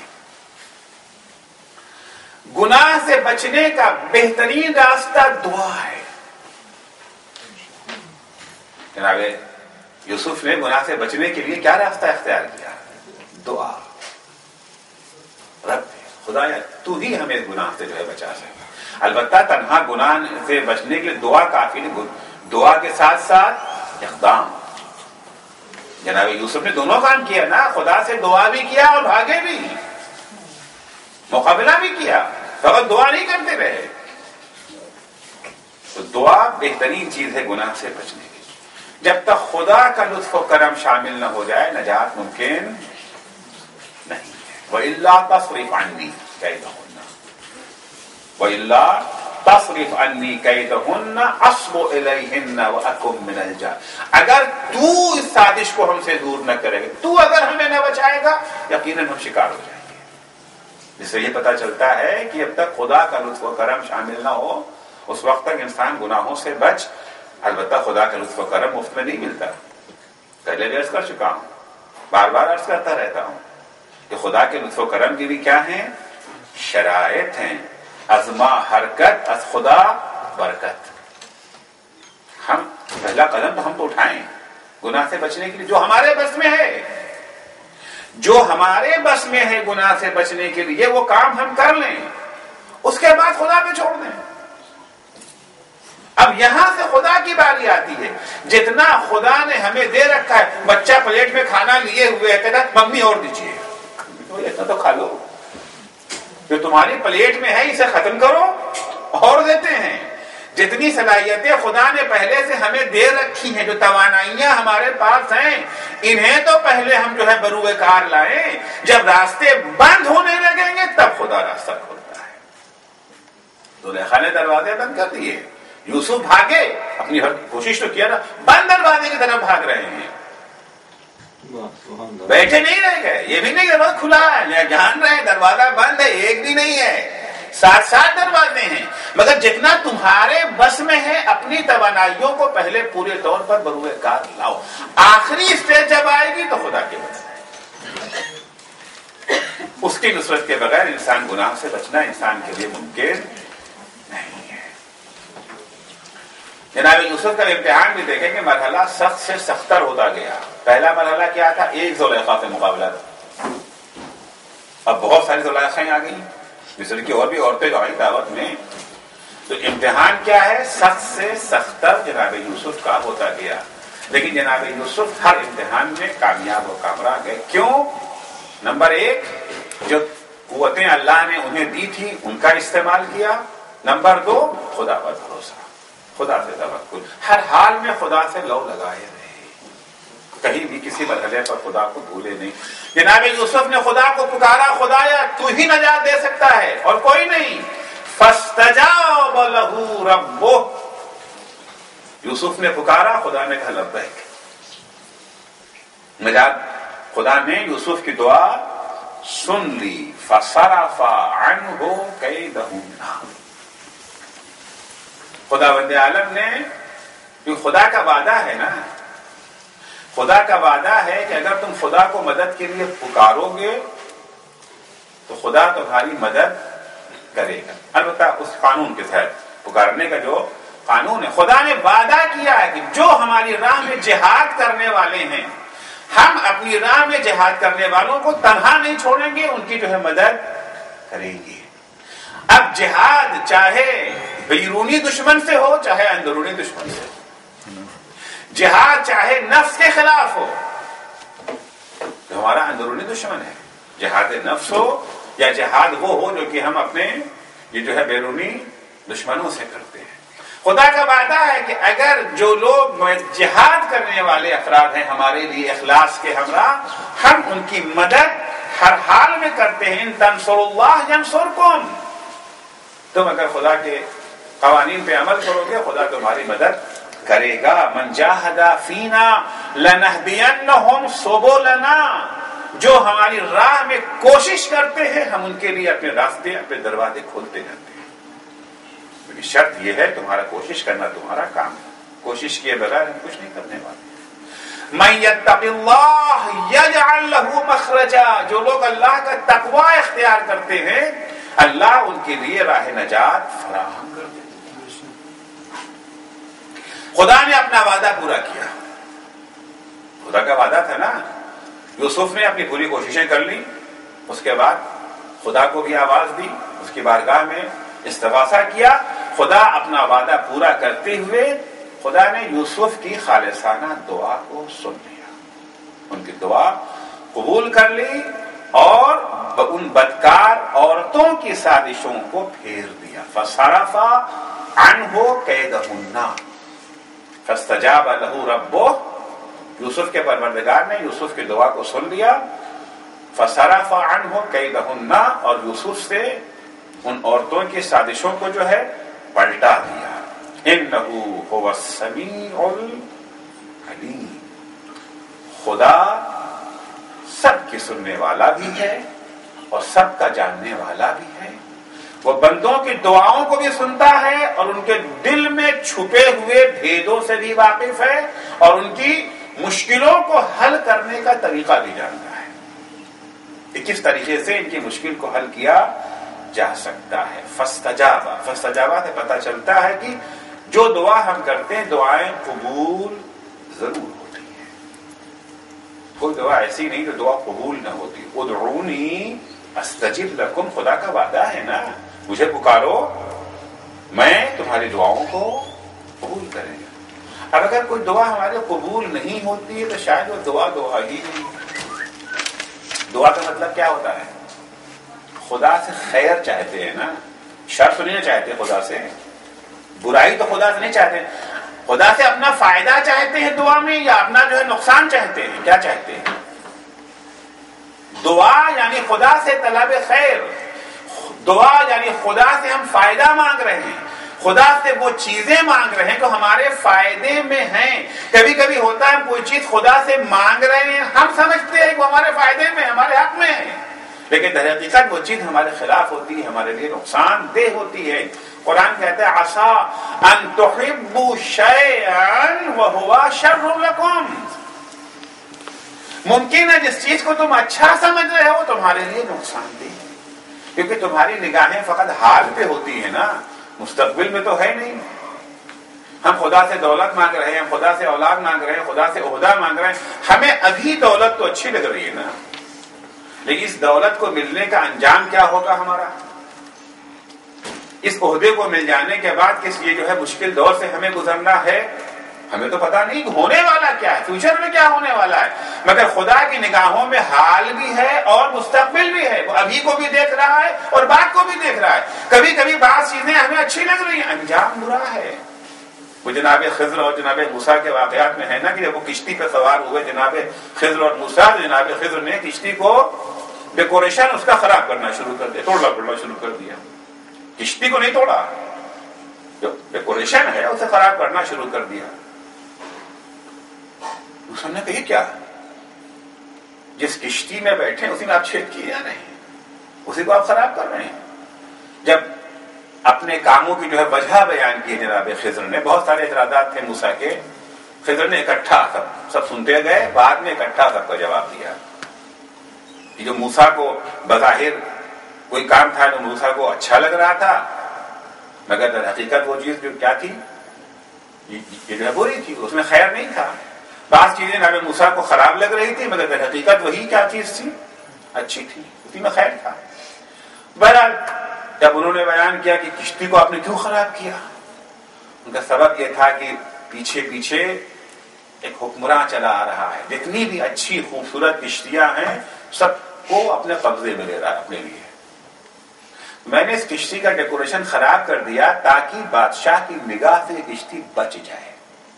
گناہ سے بچنے کا بہترین راستہ دعا ہے. جناب یوسف نے گناہ سے بچنے کے لیے کیا راستہ اختیار کیا؟ دعا. رب خدایا تو ہی ہمیں گناہ سے جو ہے بچا سکے. البتہ تنہا گناہ سے بچنے کے لیے دعا کافی نہیں، دعا کے ساتھ ساتھ اقدام. جناب یوسف نے دونوں کام کیا نا، خدا سے دعا بھی کیا اور بھاگے بھی، مقابلہ بھی کیا، فقط دعا نہیں کرتے رہے. تو دعا بہترین چیز ہے گناہ سے بچنے کی. جب تک خدا کا لطف و کرم شامل نہ ہو جائے نجات ممکن نہیں ہے. وَإِلَّا تَصْرِفْ عَنِّي كَيْدَهُنَّ وَإِلَّا تَصْرِفْ عَنِّي كَيْدَهُنَّ أَصْبُ إِلَيْهِنَّ وَأَكُن مِّنَ الْجَاهِلِينَ. اگر تو اس سازش کو ہم سے دور نہ کرے گا، تو اگر ہمیں نہ بچائے گا، یقیناً ہم شکار ہو جائیں گے. جس سے یہ پتہ چلتا ہے کہ جب تک خدا کا لطف و کرم شامل نہ ہو اس وقت تک انسان گناہوں سے بچ. البتہ خدا کا لطف و کرم مفت میں نہیں ملتا. پہلے بھی عرض کر چکا ہوں، بار بار عرض کرتا رہتا ہوں کہ خدا کے لطف و کرم کی بھی کیا ہیں؟ شرائط ہیں. ازما حرکت از خدا برکت. ہم پہلا قدم تو ہم تو اٹھائیں گناہ سے بچنے کے لیے، جو ہمارے بس میں ہے، جو ہمارے بس میں ہے گناہ سے بچنے کے لیے وہ کام ہم کر لیں، اس کے بعد خدا پہ چھوڑ دیں. اب یہاں سے خدا کی باری آتی ہے. جتنا خدا نے ہمیں دے رکھا ہے، بچہ پلیٹ میں کھانا لیے ہوئے کہتا ممی اور دیجیے، اتنا تو کھا لو، جو تمہاری پلیٹ میں ہے اسے ختم کرو، اور دیتے ہیں. جتنی صلاحیتیں خدا نے پہلے سے ہمیں دے رکھی ہیں، جو توانائیاں ہمارے پاس ہیں، انہیں تو پہلے ہم جو ہے بروئے کار لائیں. جب راستے بند ہونے لگیں گے تب خدا راستہ کھولتا ہے. زلیخا نے دروازے بند کر دیے، یوسف بھاگے، اپنی ہر کوشش تو کیا نا، بند دروازے کی طرف بھاگ رہے ہیں، بیٹھے نہیں رہ گئے. یہ بھی نہیں کہ دروازہ کھلا ہے، جان رہے دروازہ بند ہے، ایک بھی نہیں ہے، ساتھ ساتھ دروازے ہیں. مگر جتنا تمہارے بس میں ہے اپنی توانائیوں کو پہلے پورے طور پر بروئے کار لاؤ. آخری اسٹیج جب آئے گی تو خدا کے بچائے. اس کی نصرت کے بغیر انسان گناہ سے بچنا انسان کے لیے ممکن نہیں ہے. جناب یوسف کا امتحان بھی دیکھیں کہ مرحلہ سخت سے سختر ہوتا گیا. پہلا مرحلہ کیا تھا؟ ایک زلیخا سے مقابلہ تھا. اب بہت ساری زلیخائیں آ گئی، مصر کی اور بھی عورتیں جو آئی دعوت میں. تو امتحان کیا ہے؟ سخت سے سختر جناب یوسف کا ہوتا گیا. لیکن جناب یوسف ہر امتحان میں کامیاب و کامران گئے. کیوں؟ نمبر ایک، جو قوتیں اللہ نے انہیں دی تھی ان کا استعمال کیا. نمبر دو، خدا پر بھروسہ، خدا سے توکل. ہر حال میں خدا سے لو لگائے رہے، کہیں بھی کسی مرحلے پر خدا کو بھولے نہیں. جناب یوسف نے خدا کو پکارا، خدایا تو ہی نجات دے سکتا ہے اور کوئی نہیں. فاستجاب لہ ربہ، یوسف نے پکارا، خدا نے کہا لبیک. نجات خدا نے یوسف کی دعا سن لی. فصرف عنہ کیدہن، خدا بند عالم نے، کیونکہ خدا کا وعدہ ہے نا، خدا کا وعدہ ہے کہ اگر تم خدا کو مدد کے لیے پکارو گے تو خدا تمہاری مدد کرے گا. البتہ اس قانون کے تحت پکارنے کا جو قانون ہے. خدا نے وعدہ کیا ہے کہ جو ہماری راہ میں جہاد کرنے والے ہیں ہم اپنی راہ میں جہاد کرنے والوں کو تنہا نہیں چھوڑیں گے, ان کی جو ہے مدد کریں گے. اب جہاد چاہے بیرونی دشمن سے ہو چاہے اندرونی دشمن سے ہو, جہاد چاہے نفس کے خلاف ہو جو ہمارا اندرونی دشمن ہے, جہاد نفس ہو یا جہاد وہ ہو جو کہ ہم اپنے یہ جو ہے بیرونی دشمنوں سے کرتے ہیں. خدا کا وعدہ ہے کہ اگر جو لوگ جہاد کرنے والے افراد ہیں ہمارے لیے اخلاص کے ہمراہ, ہم ان کی مدد ہر حال میں کرتے ہیں. ان تنصروا اللہ ینصرکم, تم اگر خدا کے قوانین پہ عمل کرو گے خدا تمہاری مدد کرے گا. من جاہد فینا لنہدینہم سبلنا, جو ہماری راہ میں کوشش کرتے ہیں ہم ان کے لیے اپنے راستے اپنے دروازے کھولتے جاتے ہیں. شرط یہ ہے تمہارا کوشش کرنا تمہارا کام ہے, کوشش کیے بغیر ہم کچھ نہیں کرنے والے. من یتق اللہ یجعل لہ مخرجا, جو لوگ اللہ کا تقوی اختیار کرتے ہیں اللہ ان کے لیے راہ نجات فراہم کر دیتے ہیں. خدا نے اپنا وعدہ پورا کیا. خدا کا وعدہ تھا نا, یوسف نے اپنی پوری کوششیں کر لی, اس کے بعد خدا کو بھی آواز دی, اس کی بارگاہ میں استغاثہ کیا. خدا اپنا وعدہ پورا کرتے ہوئے خدا نے یوسف کی خالصانہ دعا کو سن لیا, ان کی دعا قبول کر لی اور ان بدکار عورتوں کی سازشوں کو پھیر دیا. فصرف عنہ کیدہن فاستجاب لہ ربہ, یوسف کے پروردگار نے یوسف کی دعا کو سن لیا. فصرف عنہ کیدہن, اور یوسف سے ان عورتوں کی سازشوں کو جو ہے پلٹا دیا. انہ هو السمیع العلیم, خدا سب کی سننے والا بھی ہے اور سب کا جاننے والا بھی ہے. وہ بندوں کی دعاؤں کو بھی سنتا ہے اور ان کے دل میں چھپے ہوئے بھیدوں سے بھی واقف ہے اور ان کی مشکلوں کو حل کرنے کا طریقہ بھی جانتا ہے کہ کس طریقے سے ان کی مشکل کو حل کیا جا سکتا ہے. فاستجابا, فاستجابا سے پتہ چلتا ہے کہ جو دعا ہم کرتے ہیں دعائیں قبول ضرور ہوتی ہیں. کوئی دعا ایسی نہیں جو دعا قبول نہ ہوتی. ادعونی استجب لکم, خدا کا وعدہ ہے نا, مجھے پکارو میں تمہاری دعاؤں کو قبول کریں گا. اب اگر کوئی دعا ہمارے قبول نہیں ہوتی ہے تو شاید وہ دعا دعا ہی نہیں. دعا کا مطلب کیا ہوتا ہے؟ خدا سے خیر چاہتے ہیں نا, شر تو نہیں چاہتے خدا سے, برائی تو خدا سے نہیں چاہتے. خدا سے اپنا فائدہ چاہتے ہیں دعا میں یا اپنا جو ہے نقصان چاہتے ہیں؟ کیا چاہتے ہیں؟ دعا یعنی خدا سے طلب خیر, دعا یعنی خدا سے ہم فائدہ مانگ رہے ہیں, خدا سے وہ چیزیں مانگ رہے ہیں جو ہمارے فائدے میں ہیں. کبھی کبھی ہوتا ہے کوئی چیز خدا سے مانگ رہے ہیں, ہم سمجھتے ہیں کہ وہ ہمارے فائدے میں ہمارے حق میں ہے, لیکن در حقیقت وہ چیز ہمارے خلاف ہوتی ہے, ہمارے لیے نقصان دہ ہوتی ہے. قرآن کہتا ہے عسیٰ ان تحبوا شیئا وہو شر لکم, ممکن ہے جس چیز کو تم اچھا سمجھ رہے ہو تمہارے لیے نقصان دہ ہے, کیونکہ تمہاری نگاہیں فقط حال پہ ہوتی ہیں نا, مستقبل میں تو ہے نہیں. ہم خدا سے دولت مانگ رہے ہیں, خدا سے اولاد مانگ رہے ہیں, خدا سے عہدہ مانگ رہے ہیں, ہمیں ابھی دولت تو اچھی لگ رہی ہے نا, لیکن اس دولت کو ملنے کا انجام کیا ہوگا ہمارا, اس عہدے کو مل جانے کے بعد کس یہ جو ہے مشکل دور سے ہمیں گزرنا ہے, ہمیں تو پتا نہیں کہ ہونے والا کیا ہے, فیوچر میں کیا ہونے والا ہے. مگر خدا کی نگاہوں میں حال بھی ہے اور مستقبل بھی ہے, وہ ابھی کو بھی دیکھ رہا ہے اور بعد کو بھی دیکھ رہا ہے. کبھی کبھی بعض چیزیں ہمیں اچھی لگ رہی ہیں, انجام برا ہے. وہ جناب خضر اور جناب موسیٰ کے واقعات میں ہے نا کہ جب وہ کشتی پہ سوار ہوئے جناب خضر اور موسیٰ, جناب خضر نے کشتی کو ڈیکوریشن اس کا خراب کرنا شروع کر دیا, توڑنا پھوڑنا شروع کر دیا. کشتی کو نہیں توڑا, جو ڈیکوریشن ہے اسے خراب کرنا شروع کر دیا. موسیٰ نے کہی کیا, جس کشتی میں بیٹھے اسی میں آپ چھید کیے یا نہیں, اسی کو آپ خراب کر رہے ہیں. جب اپنے کاموں کی جو ہے وجہ بیان کی جناب خضر نے, بہت سارے اعتراضات تھے موسیٰ کے, خضر نے اکٹھا سب سب سنتے گئے, بعد میں اکٹھا سب کا جواب دیا. جو موسیٰ کو بظاہر کوئی کام تھا جو موسیٰ کو اچھا لگ رہا تھا, مگر در حقیقت وہ چیز جو کیا تھی، یہ جو ہے بری تھی، اس میں خیر نہیں تھا. بعض چیزیں نبی موسیٰ کو خراب لگ رہی تھی مگر در حقیقت وہی کیا چیز تھی، اچھی تھی، اسی میں خیر تھا. بہرحال جب انہوں نے بیان کیا کہ کشتی کو آپ نے کیوں خراب کیا، ان کا سبب یہ تھا کہ پیچھے پیچھے ایک حکمراں چلا آ رہا ہے، جتنی بھی اچھی خوبصورت کشتیاں ہیں سب کو اپنے قبضے میں لے رہا ہے اپنے لیے. میں نے اس کشتی کا ڈیکوریشن خراب کر دیا تاکہ بادشاہ کی نگاہ سے کشتی بچ جائے.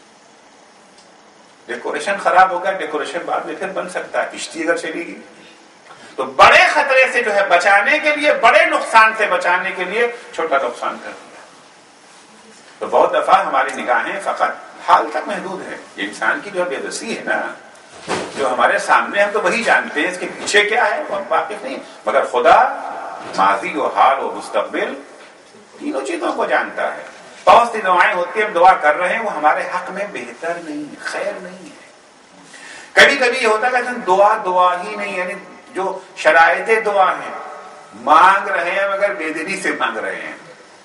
ڈیکوریشن خراب ہو گیا، ڈیکوریشن بعد میں پھر بن سکتا ہے، کشتی اگر چلے گی تو بڑے خطرے سے جو ہے بچانے کے لیے، بڑے نقصان سے بچانے کے لیے چھوٹا نقصان کر دیا. تو بہت دفعہ ہماری نگاہیں فقط حال تک محدود ہے. یہ انسان کی جو بے بسی ہے نا، جو ہمارے سامنے ہم تو وہی جانتے ہیں، اس کے پیچھے کیا ہے وہ ہم واقف نہیں، مگر خدا ماضی و حال و مستقبل تینوں چیزوں کو جانتا ہے. بہت سی دعائیں ہوتی ہیں، ہم دعا کر رہے ہیں، وہ ہمارے حق میں بہتر نہیں، خیر نہیں ہے. کبھی کبھی یہ ہوتا ہے کہ دعا دعا ہی نہیں، یعنی جو شرائط دعا ہیں، مانگ رہے ہیں مگر بے دلی سے مانگ رہے ہیں.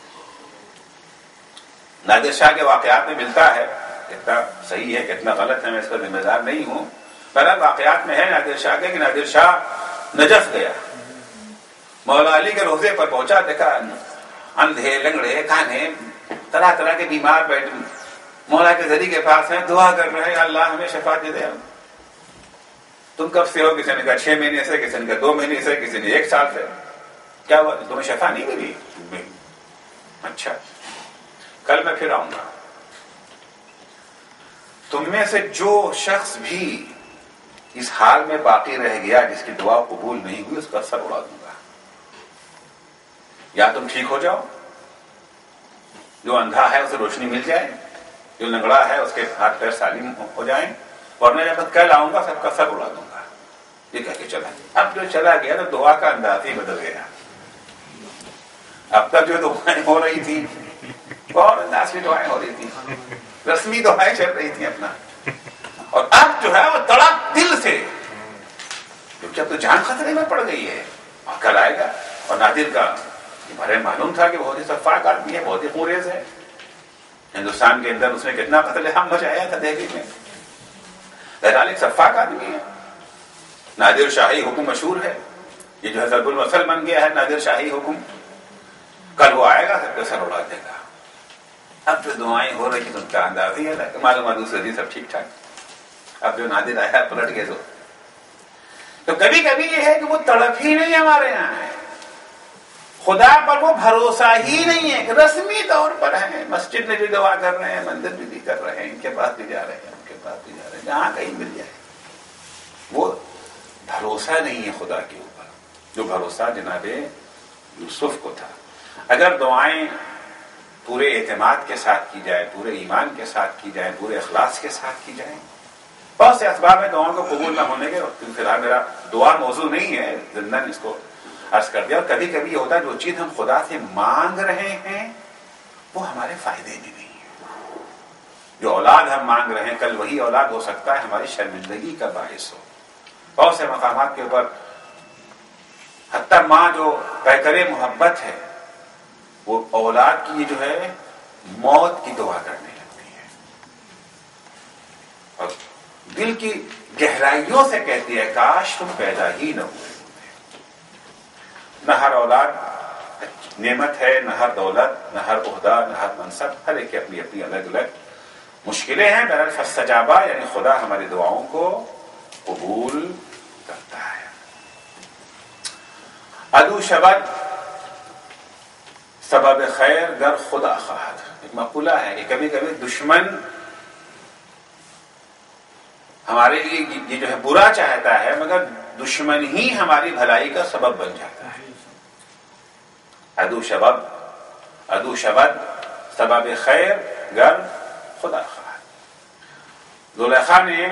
نادر شاہ کے واقعات میں ملتا ہے، کتنا صحیح ہے کتنا غلط ہے میں اس کا ذمہ دار نہیں ہوں، بہرحال واقعات میں ہے نادر شاہ کے کہ نادر شاہ نجف گیا، مولا علی کے روضے پر پہنچا، دیکھا اندھے لنگڑے کانے طرح طرح کے بیمار بیٹھے مولا کے ذریعے کے پاس ہیں، دعا کر رہے ہیں اللہ ہمیں شفا دے دے. تم کب سے ہو؟ کسی نے کہا چھ مہینے سے، کسی نے کہا دو مہینے سے، کسی نے ایک سال سے. کیا ہوا تمہیں شفا نہیں ملی؟ اچھا کل میں پھر آؤں گا. تم میں سے جو شخص بھی اس حال میں باقی رہ گیا جس کی دعا قبول نہیں ہوئی، اس کا سر اڑا دوں گا. یا تم ٹھیک ہو جاؤ، جو اندھا ہے اسے روشنی مل جائے، جو لنگڑا ہے اس کے ہاتھ پیر سالم ہو جائیں، ورنہ جب میں کل آؤں گا سب کا سر اڑا دوں گا. یہ کہہ کے چلا. اب جو چلا گیا تو دعا کا انداز ہی بدل گیا. اب تک جو دعائیں ہو رہی تھی اور انداز کی دعائیں ہو رہی تھی، رسمی دعائیں چل رہی تھی اپنا، اور اب جو ہے وہ تڑپ دل سے، کیونکہ اب تو جان خطرے میں پڑ گئی ہے. اور کل آئے گا. اور نادر کا بھرے معلوم تھا کہ بہت ہی شفاق آدمی ہے، بہت ہی خوریز ہے. ہندوستان کے اندر اس نے کتنا قتل عام مچایا تھا دہلی میں. بہرحال ایک شفاق آدمی ہے. نادر شاہی حکم مشہور ہے، یہ جو ہے ضرب المثل بن گیا ہے نادر شاہی حکم. کل وہ آئے گا سب کا سر اڑا دے گا. اب جو دعائیں ہو رہی تو ان کا انداز ہی ہے، معلوم دوسرے دن سب ٹھیک ٹھاک. اب جو نادر آیا پلٹ گئے. تو کبھی کبھی یہ ہے کہ وہ تڑپ ہی نہیں ہمارے یہاں ہے، خدا پر وہ بھروسہ ہی نہیں ہے. رسمی طور پر ہے، مسجد میں بھی دعا کر رہے ہیں، مندر میں بھی کر رہے ہیں، ان کے پاس بھی جا رہے ہیں، ان کے پاس بھی جا رہے ہیں، جہاں کہیں مل جائے. وہ بھروسہ نہیں ہے خدا کے اوپر جو بھروسہ جناب یوسف کو تھا. اگر دعائیں پورے اعتماد کے ساتھ کی جائے، پورے ایمان کے ساتھ کی جائے، پورے اخلاص کے ساتھ کی جائیں. بہت سے اسباب ہیں دعاؤں کو قبول نہ ہونے کے، فی الحال میرا دعا موضوع نہیں ہے، ضمناً اس کو عرض کر دیا. اور کبھی کبھی یہ ہوتا ہے جو چیز ہم خدا سے مانگ رہے ہیں وہ ہمارے فائدے میں نہیں ہے. جو اولاد ہم مانگ رہے ہیں کل وہی اولاد ہو سکتا ہے ہماری شرمندگی کا باعث ہو. بہت سے مقامات کے اوپر حتیٰ ماں جو پیکر محبت ہے وہ اولاد کی جو ہے موت کی دعا کرنے لگتی ہے، اور دل کی گہرائیوں سے کہتی ہے کاش تم پیدا ہی نہ ہوئے. نہ ہر اولاد نعمت ہے، نہ ہر دولت، نہ ہر عہدہ، نہ ہر منصب، ہر ایک کی اپنی اپنی الگ الگ مشکلیں ہیں. بہرحال فاستجابا یعنی خدا ہماری دعاؤں کو قبول کرتا ہے. ادو شبد سبب خیر گر خدا خواہد. ایک مقولہ ہے کہ کبھی کبھی دشمن ہمارے لیے یہ جو ہے برا چاہتا ہے مگر دشمن ہی ہماری بھلائی کا سبب بن جاتا ہے. ادو شبب ادو شبد سبب خیر گر خدا خواہد. زلیخا نے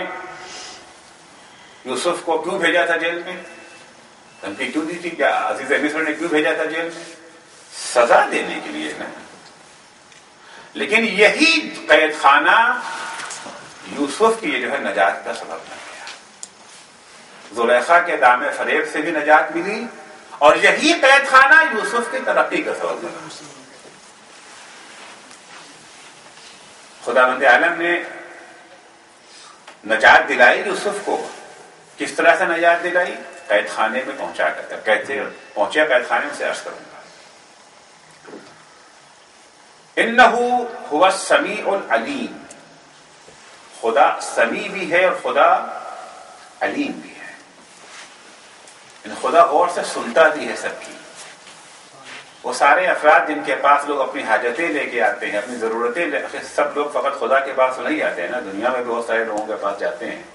یوسف کو کیوں بھیجا تھا جیل میں؟ دھمکی کیوں دی تھی؟ کیا عزیز مصر نے کیوں بھیجا تھا جیل میں؟ سزا دینے کے لیے نا. لیکن یہی قید خانہ یوسف کی جو ہے نجات کا سبب بن گیا. زلیخا کے دام فریب سے بھی نجات ملی اور یہی قید خانہ یوسف کی ترقی کا سبب بنا. خداوند عالم نے نجات دلائی یوسف کو. کس طرح سے نجات دلائی؟ قید خانے میں پہنچا کر. کہتے پہنچے قید خانے میں سے عرض کروں گا. انہو هو السمیع العلیم، خدا سمیع بھی ہے اور خدا علیم بھی ہے. ان خدا غور سے سنتا بھی ہے سب کی. وہ سارے افراد جن کے پاس لوگ اپنی حاجتیں لے کے آتے ہیں، اپنی ضرورتیں لے، سب لوگ فقط خدا کے پاس نہیں آتے ہیں نا، دنیا میں بہت سارے لوگوں کے پاس جاتے ہیں.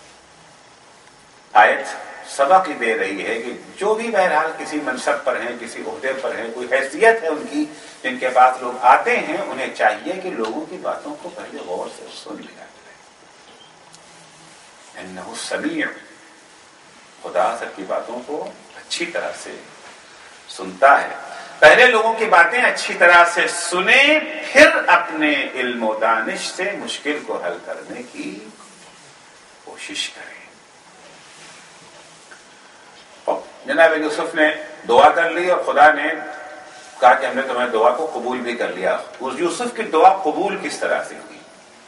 آیت سبق ہی دے رہی ہے کہ جو بھی بہرحال کسی منصب پر ہیں، کسی عہدے پر ہیں، کوئی حیثیت ہے ان کی، جن کے پاس لوگ آتے ہیں، انہیں چاہیے کہ لوگوں کی باتوں کو پہلے غور سے سن لیا جائے. انہ السمیع، خدا سب کی باتوں کو اچھی طرح سے سنتا ہے. پہلے لوگوں کی باتیں اچھی طرح سے سنیں، پھر اپنے علم و دانش سے مشکل کو حل کرنے کی کوشش کریں. جناب یوسف نے دعا کر لی اور خدا نے کہا کہ ہم نے تمہاری دعا کو قبول بھی کر لیا. اس یوسف کی دعا قبول کس طرح سے ہوئی؟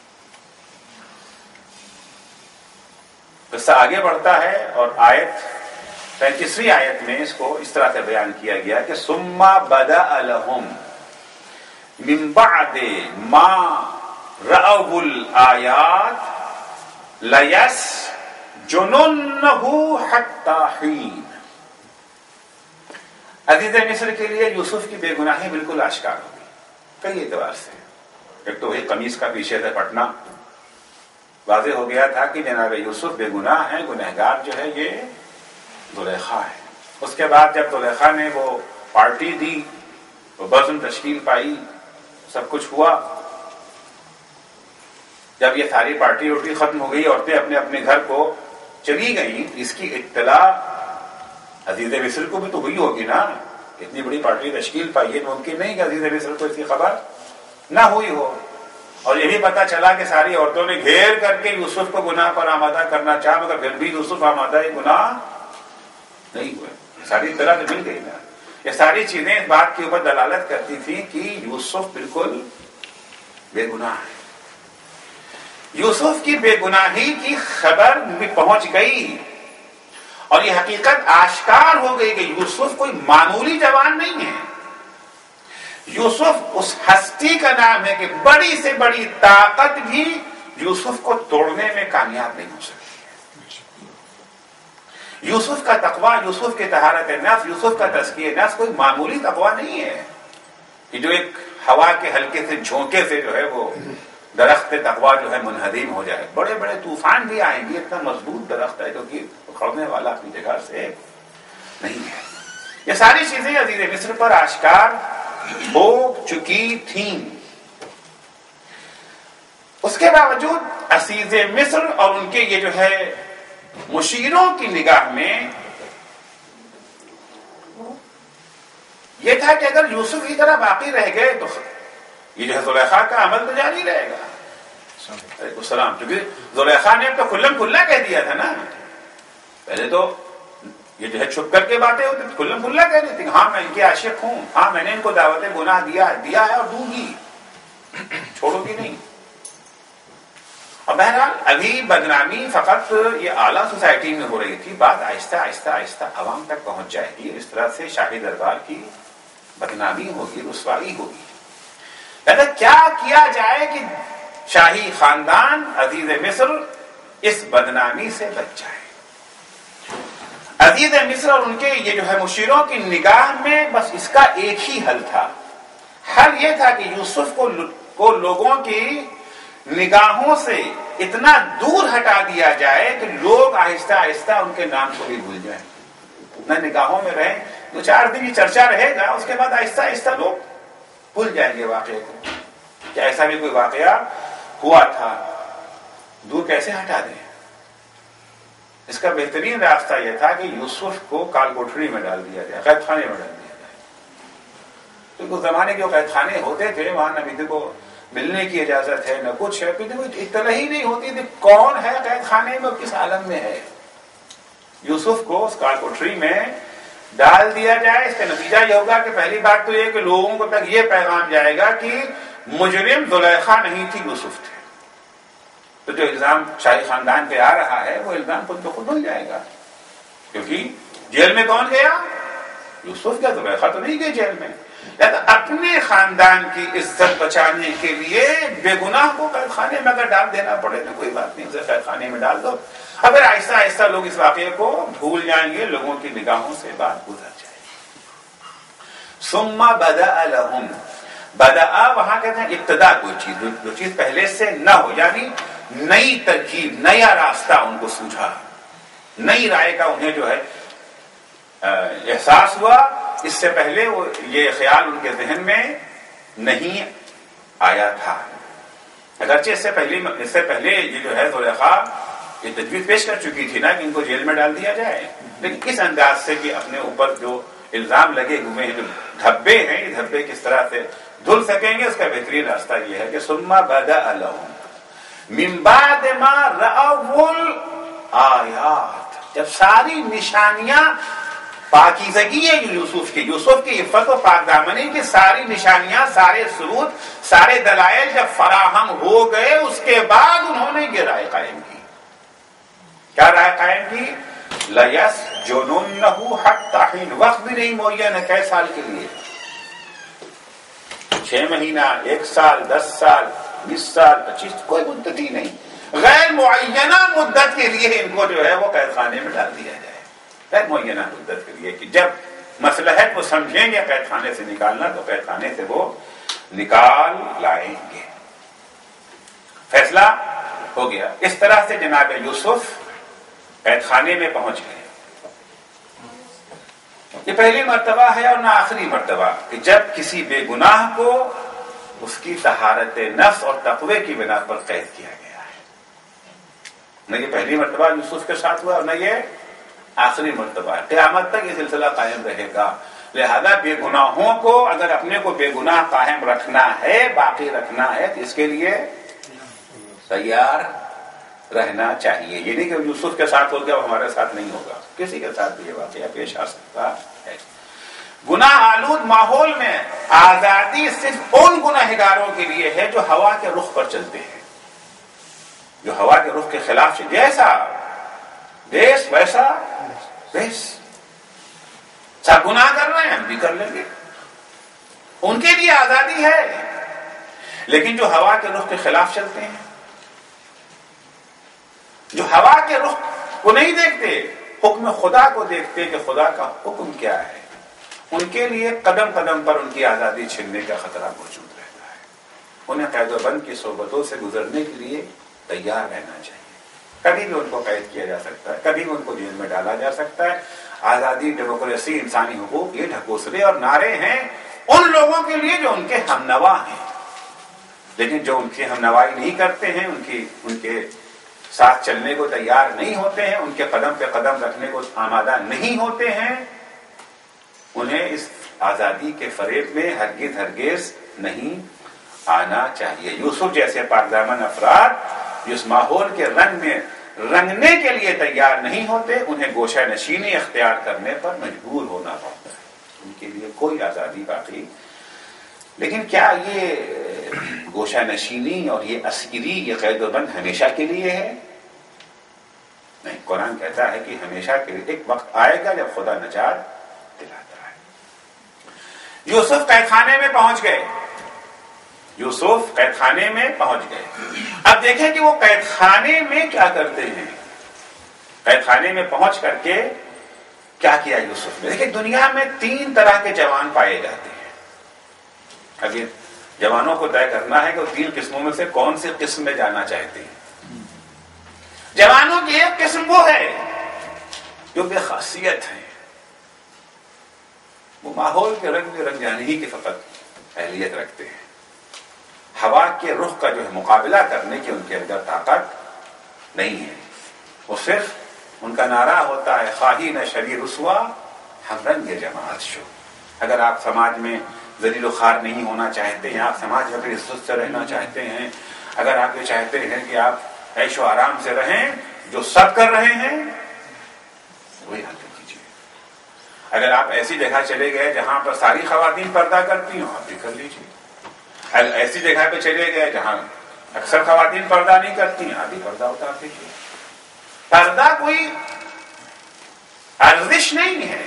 قصہ آگے بڑھتا ہے اور آیت پینتیسویں آیت میں اس کو اس طرح سے بیان کیا گیا کہ ثم بدأ لهم من بعد ما رأوا الآیات لیسجننه حتی حین. عزیز مصر کے لیے یوسف کی بے گناہی بالکل آشکار ہوگی کئی اعتبار سے. ایک تو وہی قمیص کا پیچھے سے پٹنا واضح ہو گیا تھا کہ جناب یوسف بے گناہ ہیں، گنہگار جو ہے یہ زلیخا ہے. اس کے بعد جب زلیخا نے وہ پارٹی دی، وہ بزم تشکیل پائی، سب کچھ ہوا، جب یہ ساری پارٹی وٹی ختم ہو گئی، عورتیں اپنے اپنے گھر کو چلی گئیں، اس کی اطلاع عزیز مصر کو بھی تو ہوئی ہوگی نا. اتنی بڑی پارٹی تشکیل پائی ہے، ممکن نہیں کہ عزیز مصر کو اس کی خبر نہ ہوئی ہو. اور یہ بھی پتا چلا کہ ساری عورتوں نے گھیر کر کے یوسف کو گناہ پر آمادہ کرنا چاہا، مگر پھر بھی یوسف آمادہ گناہ نہیں ہوئے. ساری اطلاع تو مل گئی نا. یہ ساری چیزیں اس بات کے اوپر دلالت کرتی تھی کہ یوسف بالکل بے گناہ ہے. یوسف کی بے گناہی کی خبر بھی پہنچ گئی اور یہ حقیقت آشکار ہو گئی کہ یوسف کوئی معمولی جوان نہیں ہے. یوسف اس ہستی کا نام ہے کہ بڑی سے بڑی طاقت بھی یوسف کو توڑنے میں کامیاب نہیں ہو سکتی. یوسف کا تقویٰ، یوسف کی طہارت نفس، یوسف کا تزکیہ نفس کوئی معمولی تقویٰ نہیں ہے کہ جو ایک ہوا کے ہلکے سے جھونکے سے جو ہے وہ درخت تقویٰ جو ہے منہدم ہو جائے. بڑے بڑے طوفان بھی آئیں گے، اتنا مضبوط درخت ہے جو کہ اکھڑنے والا اپنی جگہ سے نہیں ہے. یہ ساری چیزیں عزیز مصر پر آشکار ہو چکی تھیں. اس کے باوجود عزیز مصر اور ان کے یہ جو ہے مشیروں کی نگاہ میں یہ تھا کہ اگر یوسف کی طرح باقی رہ گئے تو یہ جو ہے زلیخا کا عمل تو جاری رہے گا. علیکم السلام. کیونکہ زلیخا نے تو کھلم کھلا کہہ دیا تھا نا. پہلے تو یہ جو ہے چھپ کر کے باتیں ہوتی تھی، کھلم کھلا کہہ دیتی ہاں میں ان کے عاشق ہوں، ہاں میں نے ان کو دعوت گناہ دیا دیا ہے اور دوں گی، چھوڑوں گی نہیں. اور بہرحال ابھی بدنامی فقط یہ اعلیٰ سوسائٹی میں ہو رہی تھی، بات آہستہ آہستہ آہستہ عوام تک پہنچ جائے گی. اس طرح سے شاہی دربار کی بدنامی ہوگی، رسوائی ہوگی. کہتا کیا کیا جائے کہ شاہی خاندان عزیز مصر اس بدنامی سے بچ جائے. عزیز مصر اور ان کے یہ جو ہے مشیروں کی نگاہ میں بس اس کا ایک ہی حل تھا. حل یہ تھا کہ یوسف کو کو لوگوں کی نگاہوں سے اتنا دور ہٹا دیا جائے کہ لوگ آہستہ آہستہ ان کے نام کو بھی بھول جائیں. نہ نگاہوں میں رہیں، دو چار دن یہ چرچا رہے گا، اس کے بعد آہستہ آہستہ لوگ بھول جائیں گے واقعے کو. کیا ایسا بھی کوئی واقعہ ہوا تھا؟ دور کیسے ہٹا دیں؟ اس کا بہترین راستہ یہ تھا کہ یوسف کو کال کوٹری میں ڈال دیا جائے، قید خانے میں ڈال دیا جائے. کیونکہ اس زمانے کے جو قید خانے ہوتے تھے وہاں نہ بیٹے کو ملنے کی اجازت ہے نہ کچھ ہے، بیٹے کو اطلاع ہی نہیں ہوتی تھی کون ہے قید خانے میں اور کس عالم میں ہے. یوسف کو اس کال کوٹری میں ڈال دیا جائے. اس کا نتیجہ یہ ہوگا کہ پہلی بات تو یہ کہ لوگوں کو تک یہ پیغام جائے گا کہ مجرم زلیخا نہیں تھی، یوسف تھے. تو جو الزام شاہی خاندان پہ آ رہا ہے وہ الزام خود بخود دھل جائے گا، کیونکہ جیل میں کون گیا؟ یوسف کیا، زلیخا تو نہیں گئے جیل میں. اپنے خاندان کی عزت بچانے کے لیے بے گناہ کو قید خانے میں اگر ڈال دینا پڑے تو کوئی بات نہیں، اسے قید خانے میں ڈال دو. اگر آہستہ آہستہ لوگ اس واقعے کو بھول جائیں گے، لوگوں کی نگاہوں سے بات گزر جائے گی. ثم بدأ لهم، بدأ وہاں کہتے ہیں ابتدا کوئی چیز، جو چیز پہلے سے نہ ہو، یعنی نئی ترکیب، نیا راستہ ان کو سوجھا، نئی رائے کا انہیں جو ہے احساس ہوا. اس سے پہلے وہ یہ خیال ان کے ذہن میں نہیں آیا تھا. اگرچہ اس سے پہلے اس سے پہلے یہ جو ہے زلیخا یہ تجویز پیش کر چکی تھی نا کہ ان کو جیل میں ڈال دیا جائے، لیکن اس انداز سے کہ اپنے اوپر جو الزام لگے ہوئے ہیں، جو دھبے ہیں، یہ دھبے کس طرح سے دھل سکیں گے، اس کا بہترین راستہ یہ ہے کہ ثم بدأ لهم من بعد ما رأوا الآیات، جب ساری نشانیاں پاکیزگی ہے یوسف کی، یوسف کی عفت و پاک دامنی کی ساری نشانیاں، سارے ثبوت، سارے دلائل جب فراہم ہو گئے، اس کے بعد انہوں نے یہ رائے قائم کی. کیا رائے قائم کی؟ لَيَسْجُنُنَّهُ حَتَّىٰ حِينٍ، وقت بھی نہیں معین ہے، کئی سال کے لیے، چھ مہینہ، ایک سال، دس سال، بیس سال، پچیس، کوئی مدت ہی نہیں، غیر معینہ مدت کے لیے ان کو جو ہے وہ قید خانے میں ڈال دیا جائے، غیر معینہ مدت کے لیے، کہ جب مصلحت وہ سمجھیں گے قید خانے سے نکالنا تو قید خانے سے وہ نکال لائیں گے. فیصلہ ہو گیا. اس طرح سے جناب یوسف قید خانے میں پہنچ گئے. یہ پہلی مرتبہ ہے اور نہ آخری مرتبہ کہ جب کسی بے گناہ کو اس کی طہارت نفس اور تقوی کی بنا پر قید کیا گیا ہے. نہ یہ پہلی مرتبہ یوسف کے ساتھ ہوا اور نہ یہ آخری مرتبہ. قیامت تک یہ سلسلہ قائم رہے گا. لہذا بے گناہوں کو اگر اپنے کو بے گناہ قائم رکھنا ہے، باقی رکھنا ہے، تو اس کے لیے تیار رہنا چاہیے. یہ نہیں کہ یوسف کے ساتھ ہو گیا وہ ہمارے ساتھ نہیں ہوگا، کسی کے ساتھ بھی یہ واقعہ پیش آ سکتا ہے. گناہ آلود ماحول میں آزادی صرف ان گناہگاروں کے لیے ہے جو ہوا کے رخ پر چلتے ہیں، جو ہوا کے رخ کے خلاف سے جیسا دیس ویسا بیس. سب گناہ کر رہے ہیں، ہم بھی کر لیں گے، ان کے لیے آزادی ہے. لیکن جو ہوا کے رخ کے خلاف چلتے ہیں، جو ہوا کے رخ کو نہیں دیکھتے، حکم خدا کو دیکھتے کہ خدا کا حکم کیا ہے، ان کے لیے قدم قدم پر ان کی آزادی چھیننے کا خطرہ موجود رہتا ہے. انہیں قید و بند کی صحبتوں سے گزرنے کے لیے تیار رہنا چاہیے. کبھی بھی ان کو قید کیا جا سکتا ہے، کبھی بھی ان کو جیل میں ڈالا جا سکتا ہے. آزادی، ڈیموکریسی، انسانی حقوق، یہ ڈھکوسلے اور نعرے ہیں ان لوگوں کے لیے جو ان کے ہم نوا ہیں. لیکن جو ان کی ہم نوائی نہیں کرتے ہیں، ان کی ان کے ساتھ چلنے کو تیار نہیں ہوتے ہیں، ان کے قدم پہ قدم رکھنے کو آمادہ نہیں ہوتے ہیں، انہیں اس آزادی کے فریب میں ہرگز ہرگز نہیں آنا چاہیے. یوسف جیسے پاک دامن افراد جو اس ماحول کے رنگ میں رنگنے کے لیے تیار نہیں ہوتے، انہیں گوشہ نشینی اختیار کرنے پر مجبور ہونا پڑتا ہے. ان کے لیے کوئی آزادی باقی. لیکن کیا یہ گوشہ نشینی اور یہ اسیری، یہ قید و بند ہمیشہ کے لیے ہے؟ نہیں. قرآن کہتا ہے کہ ہمیشہ کے لیے ایک وقت آئے گا جب خدا نجات دلاتا ہے. یوسف قید خانے میں پہنچ گئے. یوسف قید خانے میں پہنچ گئے. اب دیکھیں کہ وہ قید خانے میں کیا کرتے ہیں. قید خانے میں پہنچ کر کے کیا کیا یوسف نے. دیکھیں دنیا میں تین طرح کے جوان پائے جاتے ہیں. اب یہ جوانوں کو طے کرنا ہے کہ وہ تین قسموں میں سے کون سی قسم میں جانا چاہتے ہیں. جوانوں کی ایک قسم وہ ہے جو بے خاصیت ہے، وہ ماحول کے رنگ میں رنگ جانے ہی کی فقط اہلیت رکھتے ہیں. ہوا کے رخ کا جو ہے مقابلہ کرنے کی ان کے اندر طاقت نہیں ہے. وہ صرف ان کا نعرہ ہوتا ہے خواہی نہ شری رسوا ہم رنگ جماعت شو. اگر آپ سماج میں ذلیل و خوار نہیں ہونا چاہتے ہیں، آپ سماج میں اپنی عزت سے رہنا چاہتے ہیں، اگر آپ یہ چاہتے ہیں کہ آپ عیش و آرام سے رہیں جو سب کر رہے ہیں، وہی حاصل کیجیے. اگر آپ ایسی جگہ چلے گئے جہاں پر ساری خواتین پردہ کرتی ہوں، آپ بھی کر لیجیے. ایسی جگہ پہ چلے گئے جہاں اکثر خواتین پردہ نہیں کرتی ہیں، آدھی پردہ اتارتی ہیں. پردہ کوئی ارزش نہیں ہے،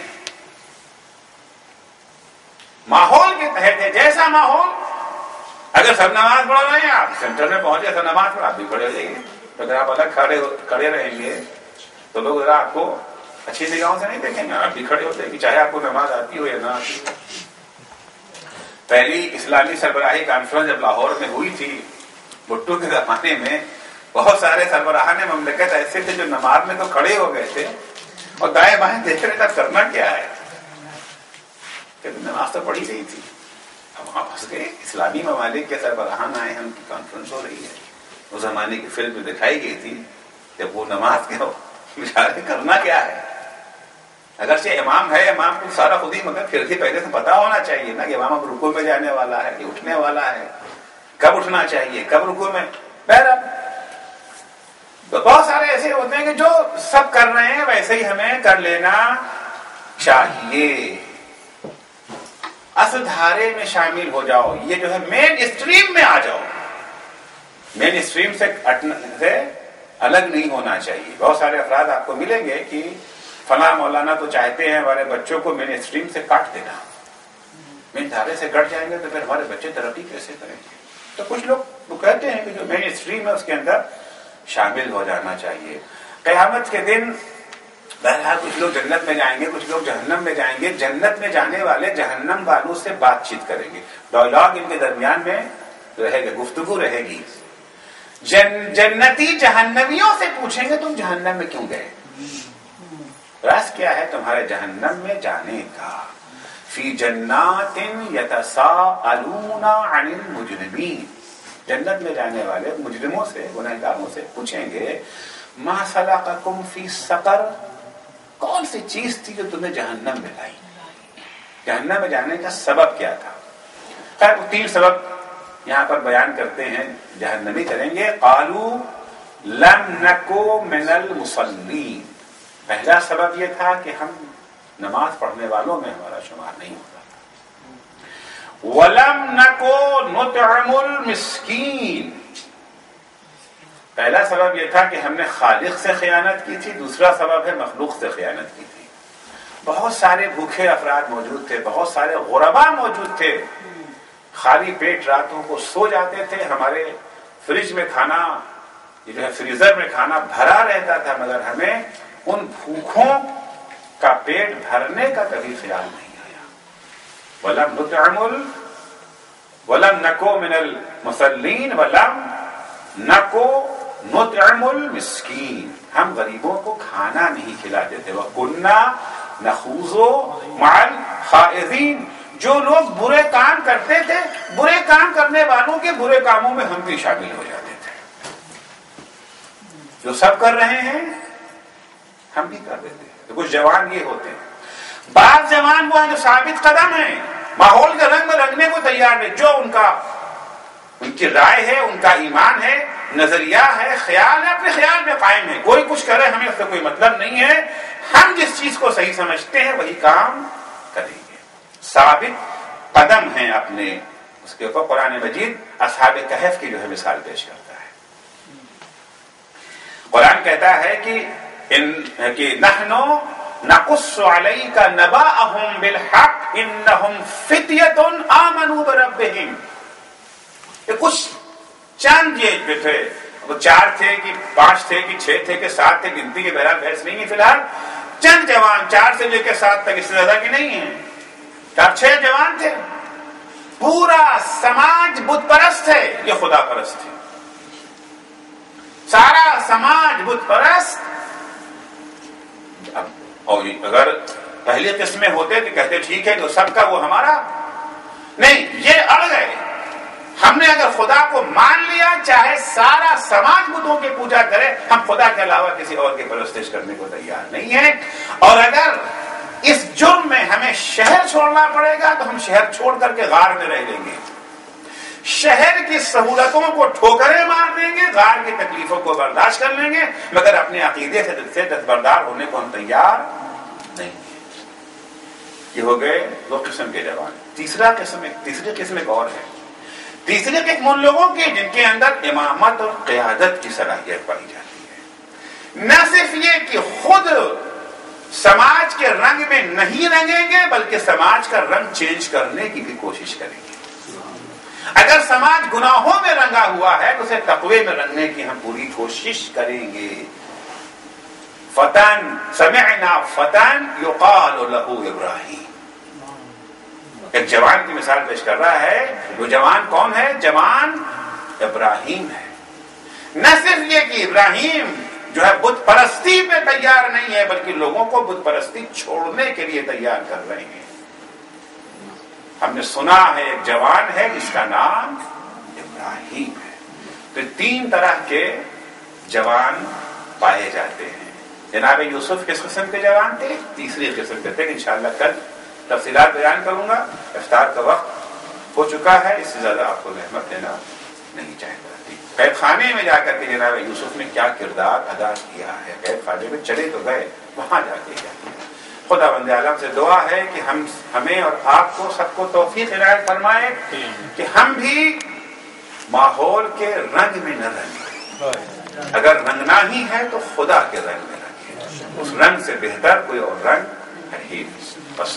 ماحول کے تحت ہے. جیسا ماحول، اگر سب نماز پڑھ رہے ہیں، آپ سینٹر میں پہنچے سب نماز پڑھ، آپ بھی کھڑے ہو جائیے. اگر آپ الگ کھڑے کھڑے رہیں گے تو لوگ ذرا آپ کو اچھی نگاہوں سے نہیں دیکھیں گے، آپ بھی کھڑے ہو جائیں گے چاہے آپ کو نماز آتی ہو یا نہ آتی ہو. پہلی اسلامی سربراہی کانفرنس جب لاہور میں ہوئی تھی بھٹو کے زمانے میں، بہت سارے سربراہان مملکت ایسے تھے جو نماز میں تو کھڑے ہو گئے تھے اور دائیں بائیں دیکھ رہے تھے کرنا کیا ہے، کہ نماز تو پڑھی گئی تھی. اب وہاں پھنس گئے. اسلامی ممالک کے سربراہان آئے ہیں، ان کی کانفرنس ہو رہی ہے. اس زمانے کی فلم میں دکھائی گئی تھی جب وہ نماز کے بیچارے کرنا کیا ہے. اگرچہ امام ہے، امام کو سارا خود ہی، مگر پھر بھی پہلے سے پتا ہونا چاہیے نا کہ امام اب رکوع میں جانے والا ہے کہ اٹھنے والا ہے، کب اٹھنا چاہیے، کب رکوع میں. بہرحال تو بہت سارے ایسے ہوتے ہیں کہ جو سب کر رہے ہیں ویسے ہی ہمیں کر لینا چاہیے. اصل دھارے میں شامل ہو جاؤ، یہ جو ہے مین اسٹریم میں آ جاؤ. مین اسٹریم سے سے الگ نہیں ہونا چاہیے. بہت سارے افراد آپ کو ملیں گے کہ فلاں مولانا تو چاہتے ہیں ہمارے بچوں کو مین اسٹریم سے کاٹ دینا، مین دھارے سے کٹ جائیں گے تو پھر ہمارے بچے ترقی کیسے کریں گے. تو کچھ لوگ وہ کہتے ہیں کہ جو مین اسٹریم ہے اس کے اندر شامل ہو جانا چاہیے. قیامت کے دن بہرحال کچھ لوگ جنت میں جائیں گے، کچھ لوگ جہنم میں جائیں گے. جنت میں جانے والے جہنم والوں سے بات چیت کریں گے، ڈائلاگ ان کے درمیان میں رہے گا، گفتگو رہے گی. جن جنتی جہنمیوں سے پوچھیں گے تم جہنم میں کیوں گئے، راز کیا ہے تمہارے جہنم میں جانے کا. فی جنات یتساءلون عن المجرمین، جنت میں جانے والے مجرموں سے، گنہگاروں سے پوچھیں گے ما سلککم فی سقر، کون سی چیز تھی جو تمہیں جہنم میں لائی، جہنم میں جانے کا سبب کیا تھا. خیر وہ تین سبب یہاں پر بیان کرتے ہیں جہنمی کریں گے. قالوا لم نکو من المصلین، پہلا سبب یہ تھا کہ ہم نماز پڑھنے والوں میں ہمارا شمار نہیں ہوتا تھا. وَلَمْ نَكُ نُطْعِمُ الْمِسْكِينَ، پہلا سبب یہ تھا کہ ہم نے خالق سے خیانت کی تھی. دوسرا سبب ہے مخلوق سے خیانت کی تھی. بہت سارے بھوکے افراد موجود تھے، بہت سارے غربا موجود تھے، خالی پیٹ راتوں کو سو جاتے تھے. ہمارے فریج میں کھانا، یہ جو ہے فریزر میں کھانا بھرا رہتا تھا، مگر ہمیں ان بھوکوں کا پیٹ بھرنے کا کبھی خیال نہیں آیا. وَلَمْ نُطْعِمُ وَلَمْ نَكُ مِنَ الْمُصَلِّينَ وَلَمْ نَكُ نُطْعِمُ الْمِسْكِينَ، ہم غریبوں کو کھانا نہیں کھلاتے تھے. وَكُنَّا نَخُوضُ مَعَ الْخَائِضِينَ، جو لوگ برے کام کرتے تھے، برے کام کرنے والوں کے برے کاموں میں ہم بھی شامل ہو جاتے تھے. جو سب کر رہے ہیں ہم بھی کر دیتے ہیں. تو کچھ جوان یہ ہوتے ہیں. بعض جوان وہ ہیں جو ثابت قدم ہیں، ماحول کے رنگ میں رنگنے کو تیار ہے، جو ان کا ان کی رائے ہے، ان کا ایمان ہے، نظریہ ہے، خیال ہے، اپنے خیال میں قائم ہے. کوئی کچھ کرے ہمیں اس سے کوئی مطلب نہیں ہے، ہم جس چیز کو صحیح سمجھتے ہیں وہی کام کریں گے. ثابت قدم ہیں اپنے. اس کے اوپر قرآن مجید اصحاب کہف کی جو ہے مثال پیش کرتا ہے. قرآن کہتا ہے کہ ان کہ نحنو نقص علیک نبأہم بالحق انہم فتیۃ آمنوا بربہم. یہ کچھ چند یہ جو تھے، وہ چار تھے کہ پانچ تھے کہ چھ تھے کہ سات تھے، گنتی کے بہرحال بحث نہیں ہے. فی الحال چند جوان، چار سے لے کے سات تک، اس سے زیادہ کی نہیں ہے، چار چھ جوان تھے. پورا سماج بت پرست ہے، یہ خدا پرست ہے. سارا سماج بت پرست. اور اگر پہلی قسمیں ہوتے تو کہتے ٹھیک ہے جو سب کا وہ ہمارا نہیں. یہ اڑ گئے. ہم نے اگر خدا کو مان لیا، چاہے سارا سماج بتوں کی پوجا کرے، ہم خدا کے علاوہ کسی اور کی پرستش کرنے کو تیار نہیں ہے. اور اگر اس جرم میں ہمیں شہر چھوڑنا پڑے گا تو ہم شہر چھوڑ کر کے غار میں رہ لیں گے. شہر کی سہولتوں کو ٹھوکریں مار دیں گے، غار کی تکلیفوں کو برداشت کر لیں گے، مگر اپنے عقیدے سے دستبردار ہونے کو ہم تیار نہیں. یہ ہو گئے دو قسم کے جوان. تیسرا قسم تیسری قسم ایک اور ہے تیسری قسم ان لوگوں کی جن کے اندر امامت اور قیادت کی صلاحیت پائی جاتی ہے، نہ صرف یہ کہ خود سماج کے رنگ میں نہیں رنگیں گے بلکہ سماج کا رنگ چینج کرنے کی بھی کوشش کریں گے۔ اگر سماج گناہوں میں رنگا ہوا ہے تو اسے تقوی میں رنگنے کی ہم پوری کوشش کریں گے۔ فتن سمعنا فتن یقال له ابراہیم، ایک جوان کی مثال پیش کر رہا ہے۔ وہ جوان کون ہے؟ جوان ابراہیم ہے۔ نہ صرف یہ کہ ابراہیم جو ہے بت پرستی پہ تیار نہیں ہے بلکہ لوگوں کو بت پرستی چھوڑنے کے لیے تیار کر رہے ہیں۔ ہم نے سنا ہے ایک جوان ہے جس کا نام ابراہیم ہے۔ تو تین طرح کے جوان پائے جاتے ہیں۔ جناب یوسف کس قسم کے جوان تھے؟ تیسری قسم کے تھے۔ انشاءاللہ کل تفصیلات بیان کروں گا، افطار کا وقت ہو چکا ہے، اس سے زیادہ آپ کو زحمت دینا نہیں چاہتا۔ قید خانے میں جا کر کے جناب یوسف نے کیا کردار ادا کیا ہے، قید خانے میں چلے تو گئے، وہاں جا کے کیا کیا۔ خدا بند عالم سے دعا ہے کہ ہم ہمیں اور آپ کو سب کو توفیق عنایت فرمائے کہ ہم بھی ماحول کے رنگ میں نہ رنگیں۔ اگر رنگنا ہی ہے تو خدا کے رنگ میں رنگیں، اس رنگ سے بہتر کوئی اور رنگ ہے ہی نہیں۔